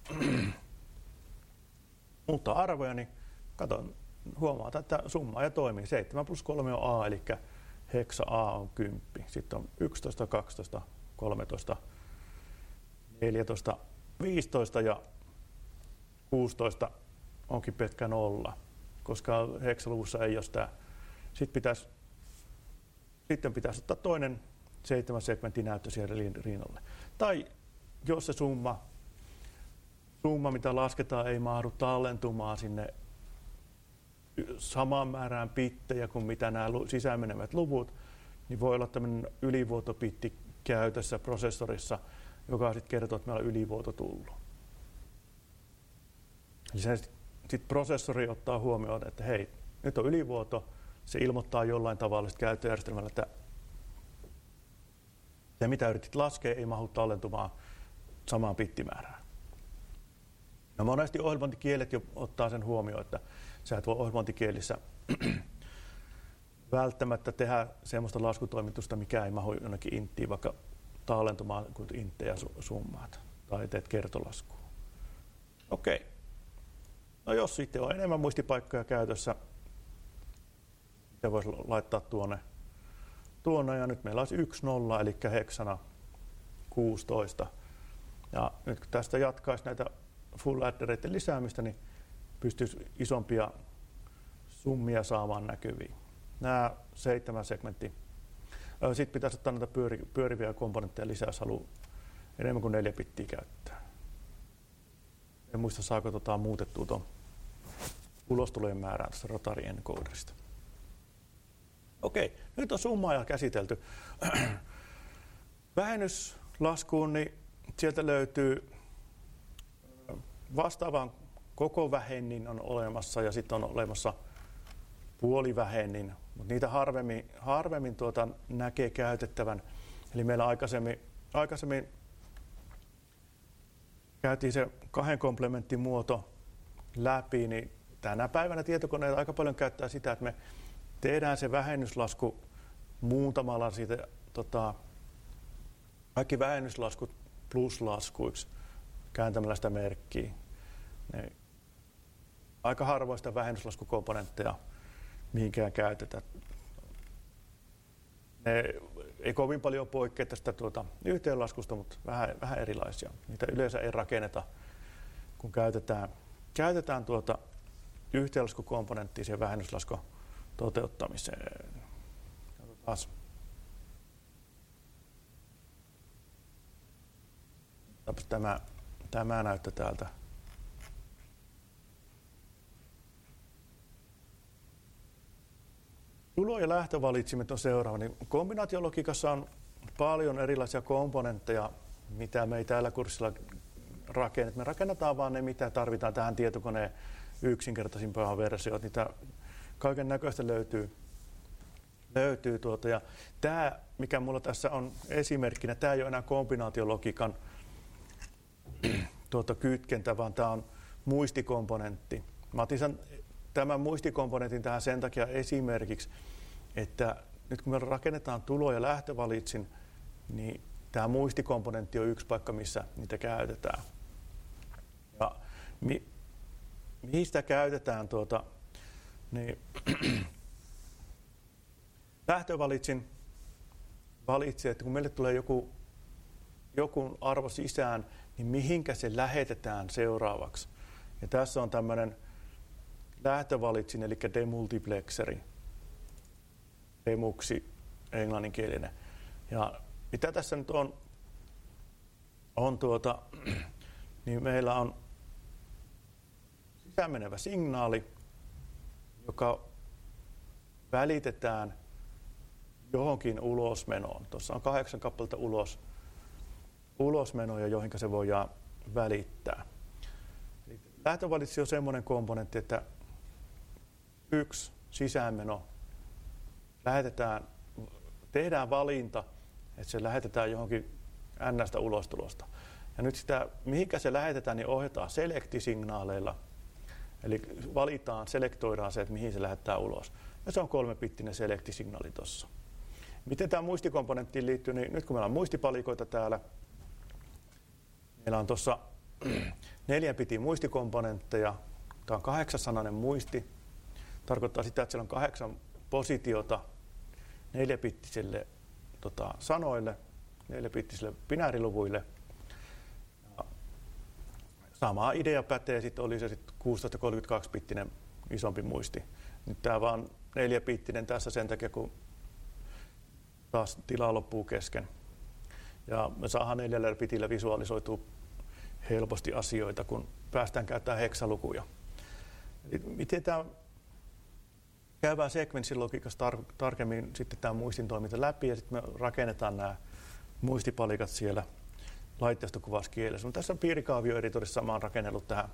Speaker 1: muuttaa arvoja, niin huomataan, että summa ja toimii. 7 plus 3 on A, eli heksa A on 10. Sitten on 11, 12, 13, 14, 15 ja 16 onkin pelkkä 0, koska heksaluvussa ei ole sitä. Sitten pitäisi ottaa toinen 7 segmentin näyttö siihen rinnalle. Tai jos se summa, mitä lasketaan, ei mahdu tallentumaan sinne samaan määrään bittejä kuin mitä nämä sisään menevät luvut, niin voi olla tämmöinen ylivuotobitti käytössä prosessorissa, joka sitten kertoo, että meillä on ylivuoto tullut. Sitten prosessori ottaa huomioon, että hei, nyt on ylivuoto, se ilmoittaa jollain tavalla käyttöjärjestelmällä, että se mitä yritit laskea ei mahdu tallentumaan samaan bittimäärään. No monesti ohjelmointikielet jo ottaa sen huomioon, että sä et voi ohjelmointikielissä välttämättä tehdä semmoista laskutoimitusta, mikä ei mahdu jonnekin inttiin, vaikka tallentumaan kuin inttejä summaat tai teet kertolaskua. Okei. No jos sitten on enemmän muistipaikkoja käytössä, se voisi laittaa tuonne ja nyt meillä olisi 1, 0, eli heksana 16. Ja nyt kun tästä jatkaisi näitä full addereiden lisäämistä, niin pystyisi isompia summia saamaan näkyviin. Nämä 7 segmenttiä. Sitten pitäisi ottaa näitä pyöriviä komponentteja lisää, jos haluaa enemmän kuin 4 bittiä käyttää. En muista, saako muutettua tuon ulostulojen määrään tuosta rotary encoderista. Okei, nyt on summaaja käsitelty. Vähennyslaskuun, niin sieltä löytyy vastaavan koko vähennin on olemassa ja sitten on olemassa puolivähennin, mutta niitä harvemmin näkee käytettävän. Eli meillä aikaisemmin käytiin se 2 komplementin muoto läpi, niin tänä päivänä tietokoneet aika paljon käyttää sitä, että me tehdään se vähennyslasku muuntamalla siitä, kaikki vähennyslaskut pluslaskuiksi kääntämällä sitä merkkiä. Aika harvoin sitä vähennyslaskukomponentteja mihinkään käytetään. Ne ei kovin paljon poikkea tästä yhteenlaskusta, mutta vähän erilaisia. Niitä yleensä ei rakenneta, kun käytetään yhteenlaskukomponenttia siihen vähennyslaskun toteuttamiseen. Katsotaan. Tämä näyttö täältä. Tulo- ja lähtövalitsimet on seuraava. Niin kombinaatiologiikassa on paljon erilaisia komponentteja, mitä me ei tällä kurssilla rakenneta. Me rakennetaan vaan ne, mitä tarvitaan tähän tietokoneen yksinkertaisimpaan versioon. Niitä kaiken näköistä löytyy. Ja tämä, mikä mulla tässä on esimerkkinä, tämä ei ole enää kombinaatiologiikan kytkentä, vaan tämä on muistikomponentti. Mä otin tämän muistikomponentin tähän sen takia esimerkiksi, että nyt kun me rakennetaan tulo- ja lähtövalitsin, niin tämä muistikomponentti on yksi paikka, missä niitä käytetään. Ja mihin sitä käytetään? Niin lähtövalitsin valitsee, että kun meille tulee joku arvo sisään, niin mihinkä se lähetetään seuraavaksi. Ja tässä on tämmöinen lähtövalitsin, eli demultiplexeri, demuksi englanninkielinen. Ja mitä tässä nyt on niin meillä on sisäänmenevä signaali, joka välitetään johonkin ulosmenoon. Tuossa on 8 kappaletta ulosmenoja, joihin se voidaan välittää. Lähtövalitsi on semmoinen komponentti, että yksi sisäänmeno tehdään valinta, että se lähetetään johonkin N:stä ulostulosta. Ja nyt sitä, mihinkä se lähetetään, niin ohjataan selektisignaaleilla. Eli selektoidaan se, että mihin se lähettää ulos. Ja se on 3-bittinen selektisignaali tuossa. Miten tämä muistikomponenttiin liittyy, niin nyt kun meillä on muistipalikoita täällä, meillä on tuossa 4 bitin muistikomponentteja. Tämä on 8-sanainen muisti. Tarkoittaa sitä, että siellä on 8 positiota 4-bittisille sanoille, 4-bittisille binääriluvuille. Sama idea pätee, oli se sitten 16-32-bittinen isompi muisti. Nyt tämä vaan 4-bittinen tässä sen takia, kun taas tilaa loppuu kesken. Ja me saadaan 4 bitillä visualisoitua helposti asioita, kun päästään käyttämään heksalukuja. Eli miten tämä käydään sekvenssilogiikassa tarkemmin sitten tämä muistin toiminta läpi ja sitten me rakennetaan nämä muistipalikat siellä laitteistokuvaskielessä. Tässä on piirikaavioeditorissa mä oon rakennellut tähän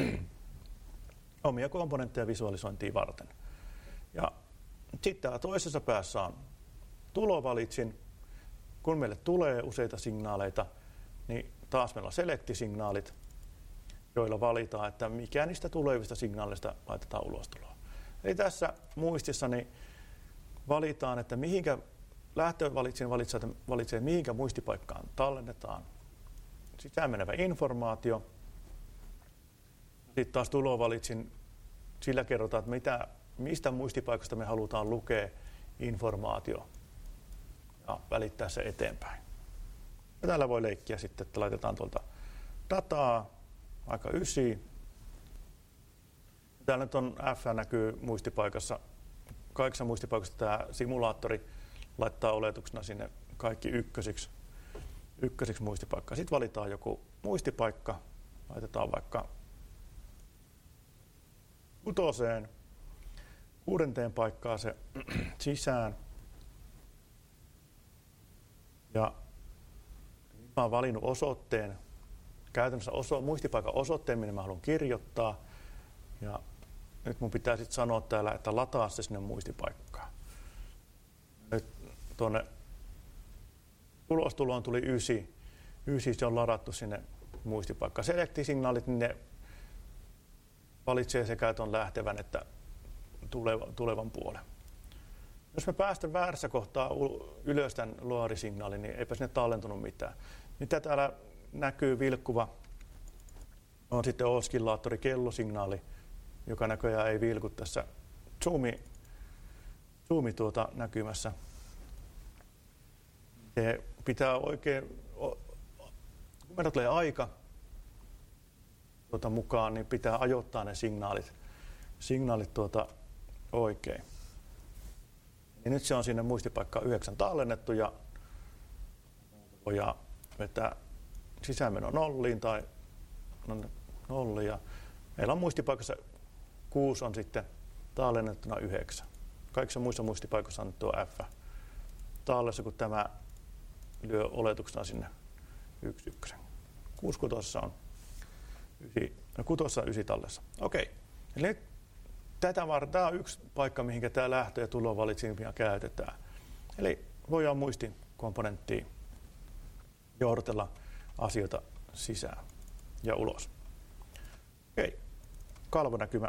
Speaker 1: omia komponentteja visualisointia varten. Ja sitten täällä toisessa päässä on tulovalitsin. Kun meille tulee useita signaaleita, niin taas meillä on selektisignaalit, joilla valitaan, että mikä niistä tulevista signaaleista laitetaan ulostuloon. Eli tässä muistissa niin valitaan, että mihinkä lähtövalitsin valitsee, mihinkä muistipaikkaan tallennetaan sisään menevä informaatio. Sitten taas tulovalitsin, sillä kerrotaan, että mistä muistipaikasta me halutaan lukea informaatio ja välittää se eteenpäin. Ja täällä voi leikkiä sitten, että laitetaan tuolta dataa, aika 9. Täällä nyt on F näkyy muistipaikassa. Kaikissa muistipaikoissa tämä simulaattori laittaa oletuksena sinne kaikki ykkösiksi muistipaikkaan. Sitten valitaan joku muistipaikka, laitetaan vaikka kutoseen, 6. paikkaan se sisään. Ja mä oon valinnut osoitteen, käytännössä muistipaikan osoitteen, minne mä haluan kirjoittaa. Ja nyt mun pitää sitten sanoa täällä, että lataa se sinne muistipaikkaan. Nyt tuonne ulostuloon tuli 9. 9 se on ladattu sinne muistipaikkaan. Select-signaalit, niin ne valitsee sekä tuon lähtevän että tulevan puolen. Jos me päästään väärässä kohtaa ylös tämän luorisignaalin, niin eipä sinne tallentunut mitään. Mitä täällä näkyy vilkkuva on sitten oskillaattori kellosignaali, joka näköjään ei vilku tässä zoomi näkymässä. Se pitää oikein, kun meillä tulee aika mukaan, niin pitää ajoittaa ne signaalit oikein. Ja nyt se on sinne muistipaikkaan 9 tallennettu ja voidaan vetää sisäänmeno nolliin tai nolli. Ja meillä on muistipaikassa 6 on sitten tallennettuna 9. Kaikissa muissa muistipaikoissa on tuo F tallessa, kun tämä lyö oletuksena sinne 1. 6 kutossa on 9 tallessa. Okei. Eli nyt tätä varten tämä on yksi paikka, mihin tämä lähtö- ja tulovalitsimia käytetään. Eli voidaan muistikomponenttiin johdatella asioita sisään ja ulos. Okei. Kalvonäkymä.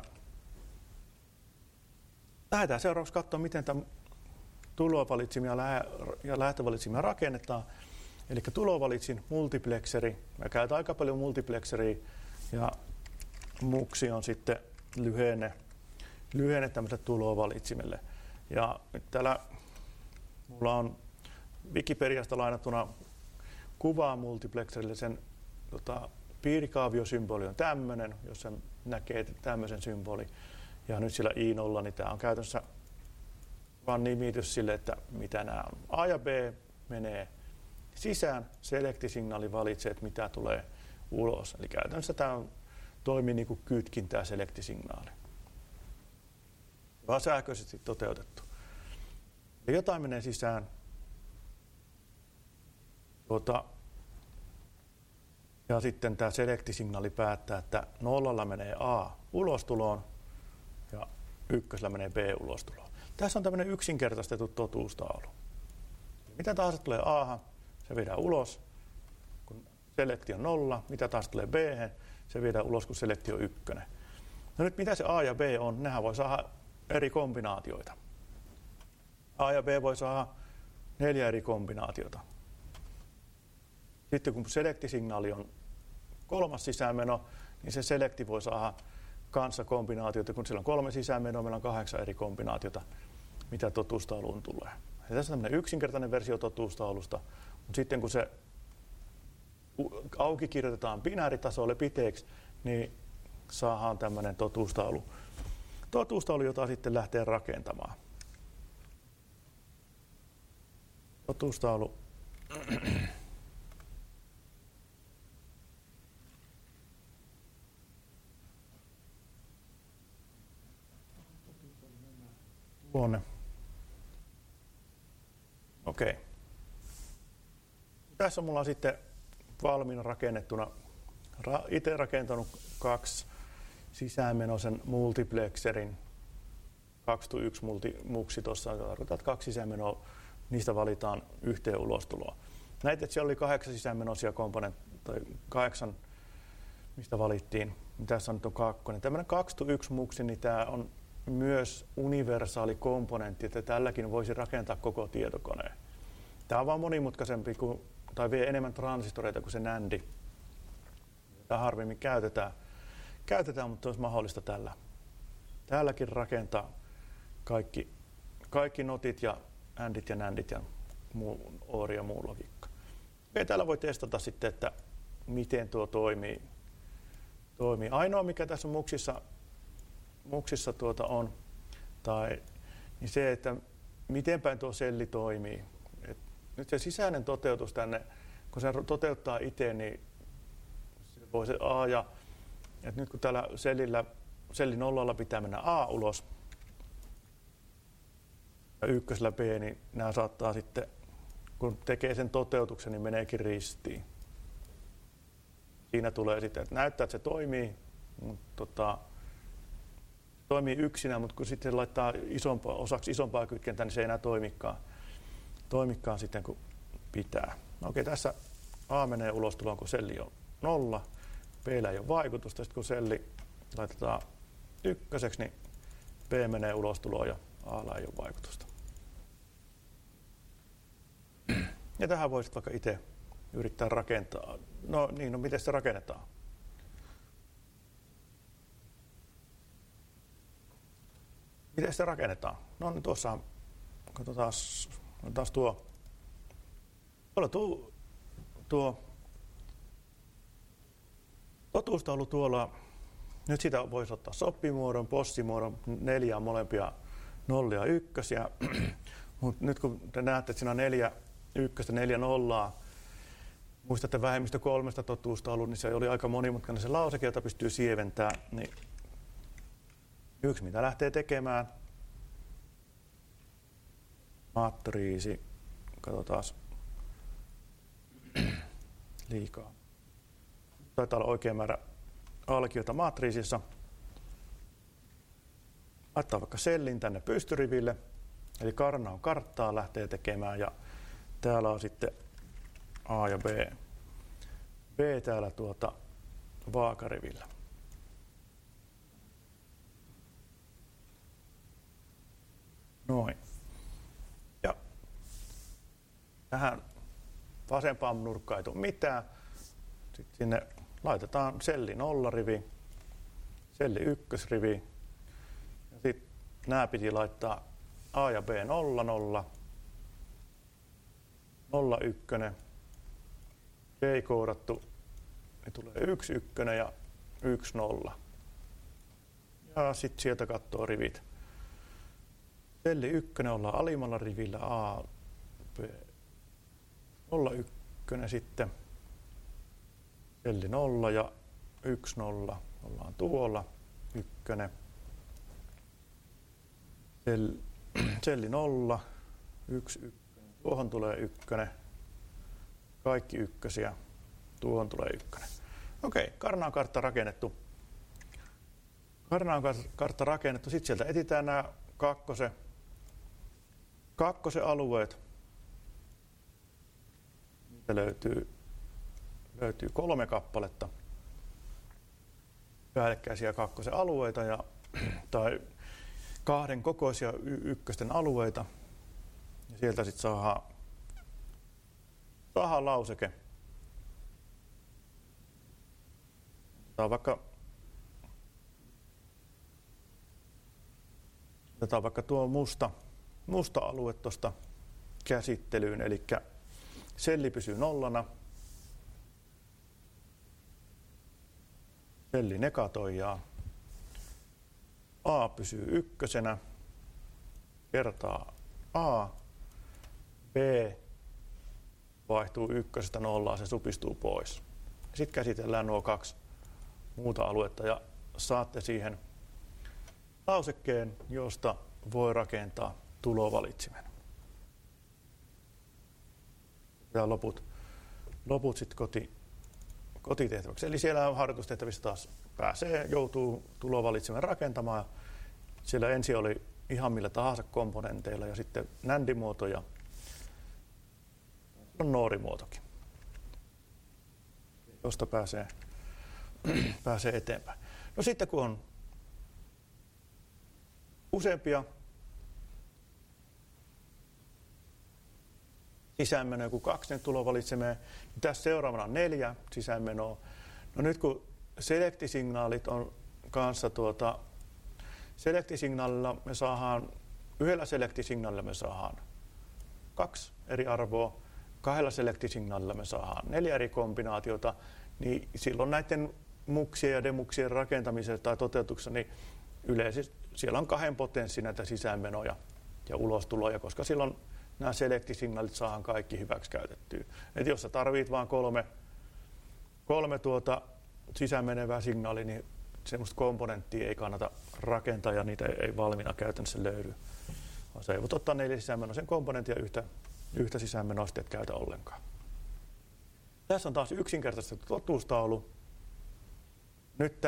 Speaker 1: Lähdetään seuraavaksi katsomaan, miten tämä tulovalitsimia ja lähtövalitsimia rakennetaan. Eli tulovalitsin multiplexeri. Mä käytän aika paljon multiplexeria ja muksi on sitten lyhenne tämmöiselle tulovalitsimelle. Ja nyt täällä mulla on Wikipediasta lainattuna kuvaa multiplexerille. Sen piirikaaviosymboli on tämmöinen, jos sen näkee tämmöisen symboli. Ja nyt sillä I0, niin tämä on käytännössä vain nimitys sille, että mitä nämä on. A ja B menee sisään, selektisignaali valitsee, että mitä tulee ulos. Eli käytännössä tämä toimii niin kuin kytkin tämä selektisignaali. Vaan sähköisesti toteutettu. Ja jotain menee sisään. Ja sitten tämä selektisignaali päättää, että 0 menee A ulostuloon ja 1 menee B ulostuloon. Tässä on tämmöinen yksinkertaistettu totuustaulu. Mitä tahansa tulee A, se viedään ulos, kun selekti on 0. Mitä tahansa tulee B, se viedään ulos, kun selekti on 1. No nyt mitä se A ja B on? Nehän voi saada eri kombinaatioita. A ja B voi saada 4 eri kombinaatiota. Sitten kun selektisignaali on 3. sisäänmeno, niin se selekti voi saada kanssa kombinaatioita. Kun sillä on 3 sisäänmenoa, meillä on 8 eri kombinaatiota, mitä totuustauluun tulee. Ja tässä on tämmöinen yksinkertainen versio totuustaulusta, mutta sitten kun se auki kirjoitetaan binääritasolle piteeksi, niin saadaan tämmöinen totuustaulu, jota sitten lähtee rakentamaan. Totuustaulu. Tuonne. Okei. Tässä mulla on sitten valmiina rakennettuna, itse rakentanut 2 sisäänmenoisen multiplexerin, 2-1 muksi tuossa, tarkoittaa, että 2 sisäänmenoa, niistä valitaan yhteen ulostuloa. Näitä, että siellä oli 8 sisäänmenoisia komponentteja, 8, mistä valittiin, tässä on nyt on 2. Tämmöinen 2-1 muksi, niin tämä on myös universaali komponentti, että tälläkin voisi rakentaa koko tietokoneen. Tämä on vaan monimutkaisempi tai vie enemmän transistoreita kuin se NAND. Tämä harvemmin käytetään, mutta olisi mahdollista tälläkin rakentaa kaikki notit ja ANDit ja NANDit ja OR ja muu logiikka. Ja täällä voi testata sitten, että miten tuo toimii. Ainoa mikä tässä muksissa on, niin se, että miten päin tuo selli toimii. Nyt se sisäinen toteutus tänne, kun se toteuttaa itse, niin se voi se A ja että nyt kun tällä sellillä sellin nollalla pitää mennä A ulos ja ykkösellä B, niin nämä saattaa sitten, kun tekee sen toteutuksen, niin meneekin ristiin. Siinä tulee sitten, että näyttää, että se toimii, mutta toimii yksinään, mutta kun sitten laittaa osaksi isompaa kytkentää, niin se ei enää toimikaan sitten, kun pitää. No okei, tässä A menee ulostuloon, kun selli on 0, B:llä ei ole vaikutusta, sitten kun selli laitetaan ykköseksi, niin B menee ulostuloon ja A:lla ei ole vaikutusta. Ja tähän voisit vaikka itse yrittää rakentaa. No miten se rakennetaan? Miten se rakennetaan? No niin tuossa, katsotaan taas tuo totuustaulu tuolla. Nyt sitä voisi ottaa soppimuodon, possimuodon, 4 molempia nollia ykkösiä. Mutta nyt kun te näette, että siinä on 4 ykköstä, 4 nollaa, muistatte vähemmistö 3 totuustaulu, niin se oli aika monimutkainen se lauseke, jota pystyy sieventämään. Niin yksi, mitä lähtee tekemään, matriisi, katsotaan liikaa. Taitaa olla oikea määrä alkioita matriisissa. Laittaa vaikka sellin tänne pystyriville, eli karna on karttaa, lähtee tekemään ja täällä on sitten A ja B. B täällä vaakarivillä. Noin. Ja tähän vasempaan nurkkaan ei tule mitään. Sitten sinne laitetaan selli 0 rivi, selli 1 rivi. Ja sitten nämä piti laittaa A ja B 0, 0, 0, 1. B ei koodattu, niin tulee 1, 1 ja 1, 0. Ja sitten sieltä katsoo rivit. Selli 1 ollaan alimmalla rivillä A, B, 0, 1 sitten. Selli 0 ja 1, 0 ollaan tuolla, 1. Selli 0, 1, 1. Tuohon tulee 1. Kaikki ykkösiä. Tuohon tulee 1. Okei, karna on kartta rakennettu. Sitten sieltä etsitään nämä kakkosen alueet. Niitä löytyy 3 kappaletta päällekkäisiä kakkosen alueita tai 2 kokoisia ykkösten alueita. Ja sieltä sitten saadaan lauseke. Otetaan vaikka tuo musta alue tuosta käsittelyyn, eli selli pysyy 0, selli negatoijaa, A pysyy 1, kertaa A, B vaihtuu 1 0, se supistuu pois. Sitten käsitellään nuo 2 muuta aluetta ja saatte siihen lausekkeen, josta voi rakentaa tulovalitsimen. Ja loput sitten kotitehtäväksi. Eli siellä harjoitustehtävissä taas joutuu tulovalitsimen rakentamaan. Siellä ensin oli ihan millä tahansa komponenteilla ja sitten NAND-muoto ja NOR-muotokin, josta pääsee eteenpäin. No sitten kun on useampia sisäänmenoja kuin 2 tulovalitsemeen, niin tässä seuraavana on 4 sisäänmenoa. No nyt kun selektisignaalit on kanssa selektisignaalilla me saadaan, yhdellä selektisignaalilla me saadaan 2 eri arvoa, 2 selektisignaalilla me saadaan 4 eri kombinaatiota, niin silloin näiden muksien ja demuksien rakentamisessa tai toteutuksessa, niin yleisesti siellä on 2 potenssi näitä sisäänmenoja ja ulostuloja, koska silloin nämä selektisignaalit saadaan kaikki hyväksi käytettyä. Et jos sä tarvit vain kolme sisäänmenevää signaalia, niin semmoista komponenttia ei kannata rakentaa ja niitä ei valmiina käytännössä löydy. Sä ei voi ottaa 4 sisäänmenoisen komponentin ja yhtä sisäänmenoa sitten et käytä ollenkaan. Tässä on taas yksinkertaistettu totuustaulu. Nyt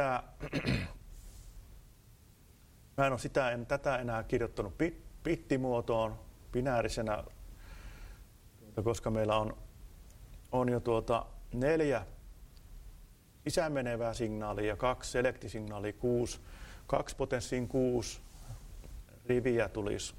Speaker 1: mä en ole tätä enää kirjoittanut bittimuotoon binäärisenä, koska meillä on jo 4 sisäänmenevää signaalia ja 2 selektisignaalia, 2 potenssiin 6 riviä tulisi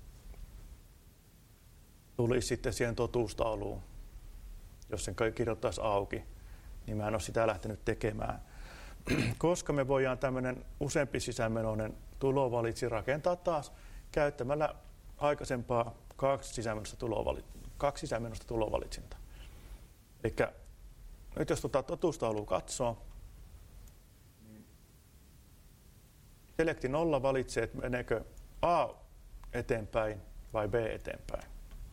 Speaker 1: sitten siihen totuustauluun, jos sen kirjoittaisi auki, niin mä en ole sitä lähtenyt tekemään. Koska me voidaan tämmöinen useampi sisäänmenoinen tulovalitsi rakentaa taas käyttämällä aikaisempaa 2 sisäänmenoista tulovalitsinta. Eli nyt jos totuustaulua katsoo, niin selekti 0 valitsee, että meneekö A eteenpäin vai B eteenpäin.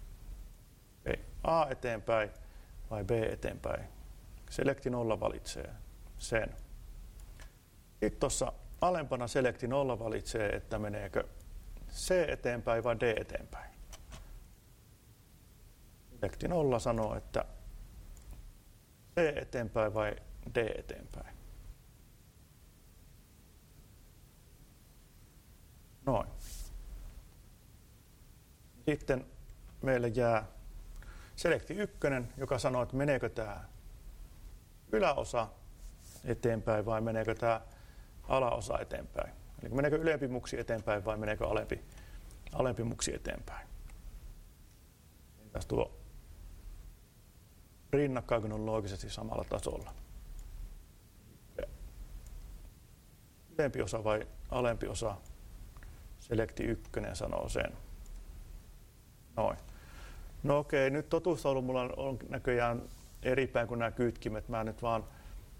Speaker 1: A eteenpäin vai B eteenpäin. Selekti 0 valitsee sen. Sitten tuossa alempana selekti 0 valitsee, että meneekö C eteenpäin vai D eteenpäin. Selekti 0 sanoo, että C eteenpäin vai D eteenpäin. Noin. Sitten meille jää selekti 1, joka sanoo, että meneekö tämä yläosa eteenpäin vai meneekö tämä alaosa eteenpäin. Eli meneekö ylempi muksi eteenpäin vai meneekö alempi muksi eteenpäin. Tässä tuo rinnakkain, kun on loogisesti samalla tasolla. Ylempi osa vai alempi osa, selekti 1 sanoo sen. Noin. No okei, nyt totuustaulu mulla on näköjään eri päin kuin nämä kytkimet. Mä nyt vaan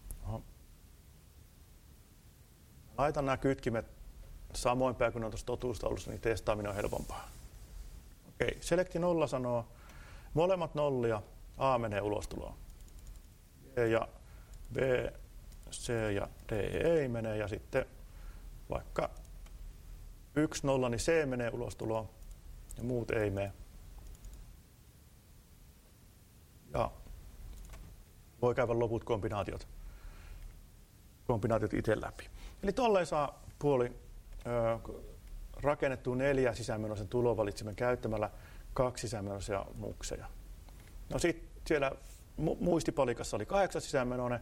Speaker 1: laitan nämä kytkimet samoin päin kuin ne on tuossa totuustaulussa, niin testaaminen on helpompaa. Okei, selekti 0 sanoo molemmat nollia, A menee ulostuloon. B ja B, C ja D ei mene ja sitten vaikka 1 0, niin C menee ulostuloon ja muut ei mene. Ja voi käydä loput kombinaatiot itse läpi. Eli tolleen saa rakennettua 4 sisäänmenoisen tulovalitsimen käyttämällä 2 sisäänmenoisia mukseja. No sitten siellä muistipalikassa oli 8 sisäänmenoinen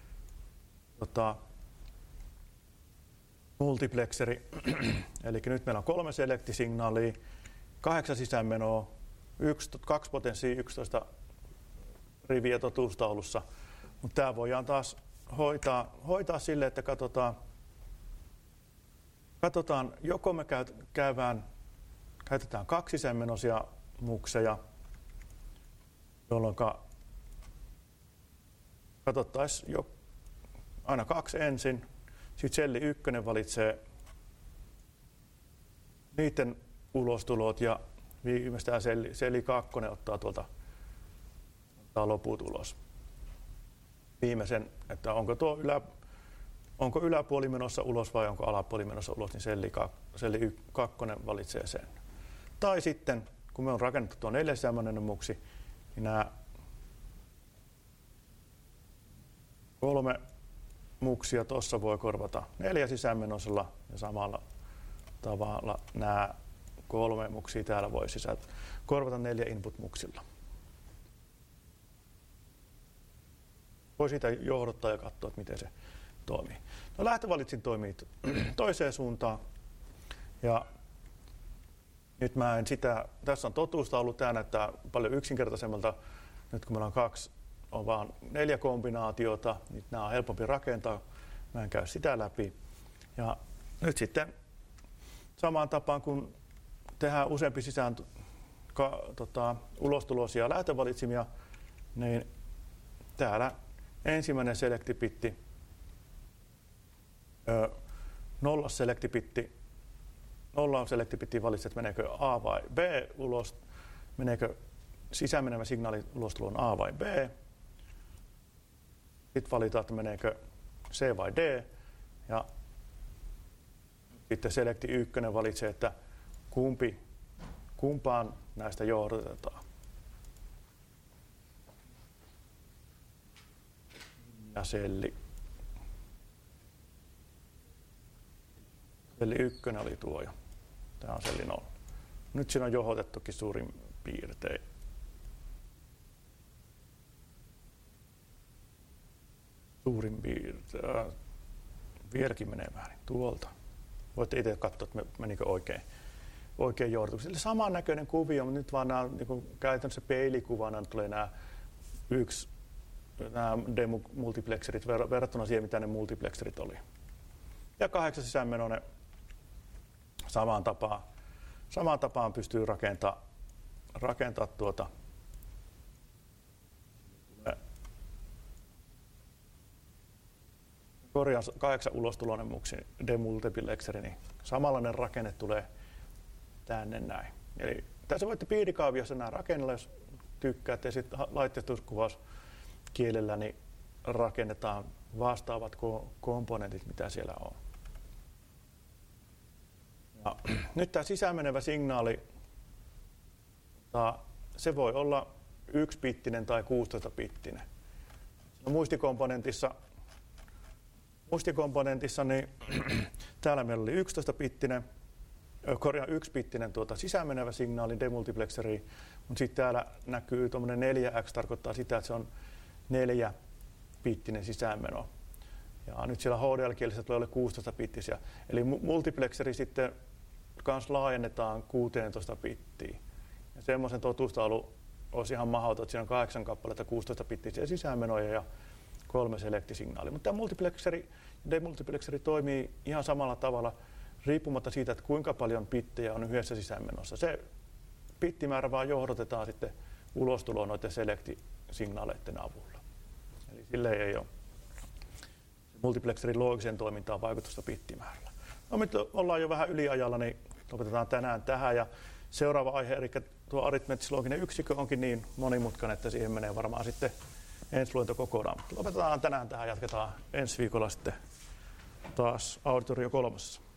Speaker 1: multiplexeri. Eli nyt meillä on 3 selektisignalia, 8 sisäänmenoa, 2 potenssia, 11 riviä totuustaulussa. Mutta tämä voidaan taas hoitaa sille, että katsotaan joko me käytetään 2 sisäänmenoisia mukseja, jolloin katsottaisiin jo aina 2 ensin, sitten selli 1 valitsee niiden ulostulot ja viimeistään selli 2 ottaa loput ulos. Viimeisen, että onko yläpuoli menossa ulos vai onko alapuoli menossa ulos, niin selli 2 valitsee sen. Tai sitten, kun me on rakennettu tuo 4 sisäänmenoinen muksi, niin nämä 3 muksia tuossa voi korvata 4 sisäänmenoisella ja samalla tavalla nämä 3 muksia täällä voi korvata 4 input-muksilla. Voi siitä johdottaa ja katsoa, että miten se toimii. No, lähtövalitsin toimii toiseen suuntaan. Ja nyt mä en tässä on totuustaulu, tämä näyttää paljon yksinkertaisemmalta. Nyt kun meillä on vaan 4 kombinaatiota, niin nämä on helpompi rakentaa. Mä en käy sitä läpi. Ja nyt sitten samaan tapaan, kun tehdään useampi ulostuloisia lähtövalitsimia, niin täällä ensimmäinen selektipitti, 0 on selektipitti valitset, että meneekö A vai B ulos, meneekö sisäänmenevä signaali ulostuloon A vai B. Sitten valitaan, että meneekö C vai D. Ja sitten selekti 1 valitsee, että kumpaan näistä johdatetaan. Ja selli 1 oli tuo jo. Tämä on selli 0. Nyt siinä on johdatettukin suurin piirtein. Vieläkin menee väärin tuolta. Voitte itse katsoa, että menikö oikein johdatus. Eli samannäköinen kuvio, mutta nyt vaan nämä, niin käytännössä peilikuvana tulee nämä demultiplexerit verrattuna siihen, mitä ne multiplexerit oli. Ja 8 sisäänmenoinen samaan tapaan pystyy rakentaa tuota korjaan 8 ulostuloinen muksi demultiplexeri, niin samanlainen rakenne tulee tänne näin. Eli tässä voitte piirikaaviossa nämä rakennella, jos tykkäätte, ja sitten laitteistoskuvauskielellä niin rakennetaan vastaavat komponentit, mitä siellä on. Ja nyt tämä sisäänmenevä signaali, se voi olla 1-bittinen tai 16-bittinen. Muistikomponentissa niin täällä meillä oli 1-bittinen sisäänmenevä signaali demultiplexeri, mutta sitten täällä näkyy tuommoinen 4x, tarkoittaa sitä, että se on 4-bittinen sisäänmeno. Ja nyt siellä HDL-kielessä tulee 16-bittisiä. Eli multiplexeri sitten kans laajennetaan 16 bittiin. Ja semmoisen totuustaulu olisi ihan mahdoton, että siinä on 8 kappaletta 16-bittisiä sisäänmenoja ja 3 selektisignaali. Mutta tämä multiplexeri ja demultiplexeri toimii ihan samalla tavalla riippumatta siitä, että kuinka paljon bittejä on yhdessä sisäänmenossa. Se bittimäärä vaan johdatetaan sitten ulostuloon noiden selektisignaaleiden avulla. Eli sille ei ole multiplexerin loogiseen toimintaan vaikutusta bittimäärällä. No nyt ollaan jo vähän yliajalla, niin lopetetaan tänään tähän. Ja seuraava aihe, eli tuo aritmeettis-looginen yksikö onkin niin monimutkainen, että siihen menee varmaan sitten ensi luento kokonaan. Lopetetaan tänään tähän, jatketaan ensi viikolla sitten taas Auditorio 3.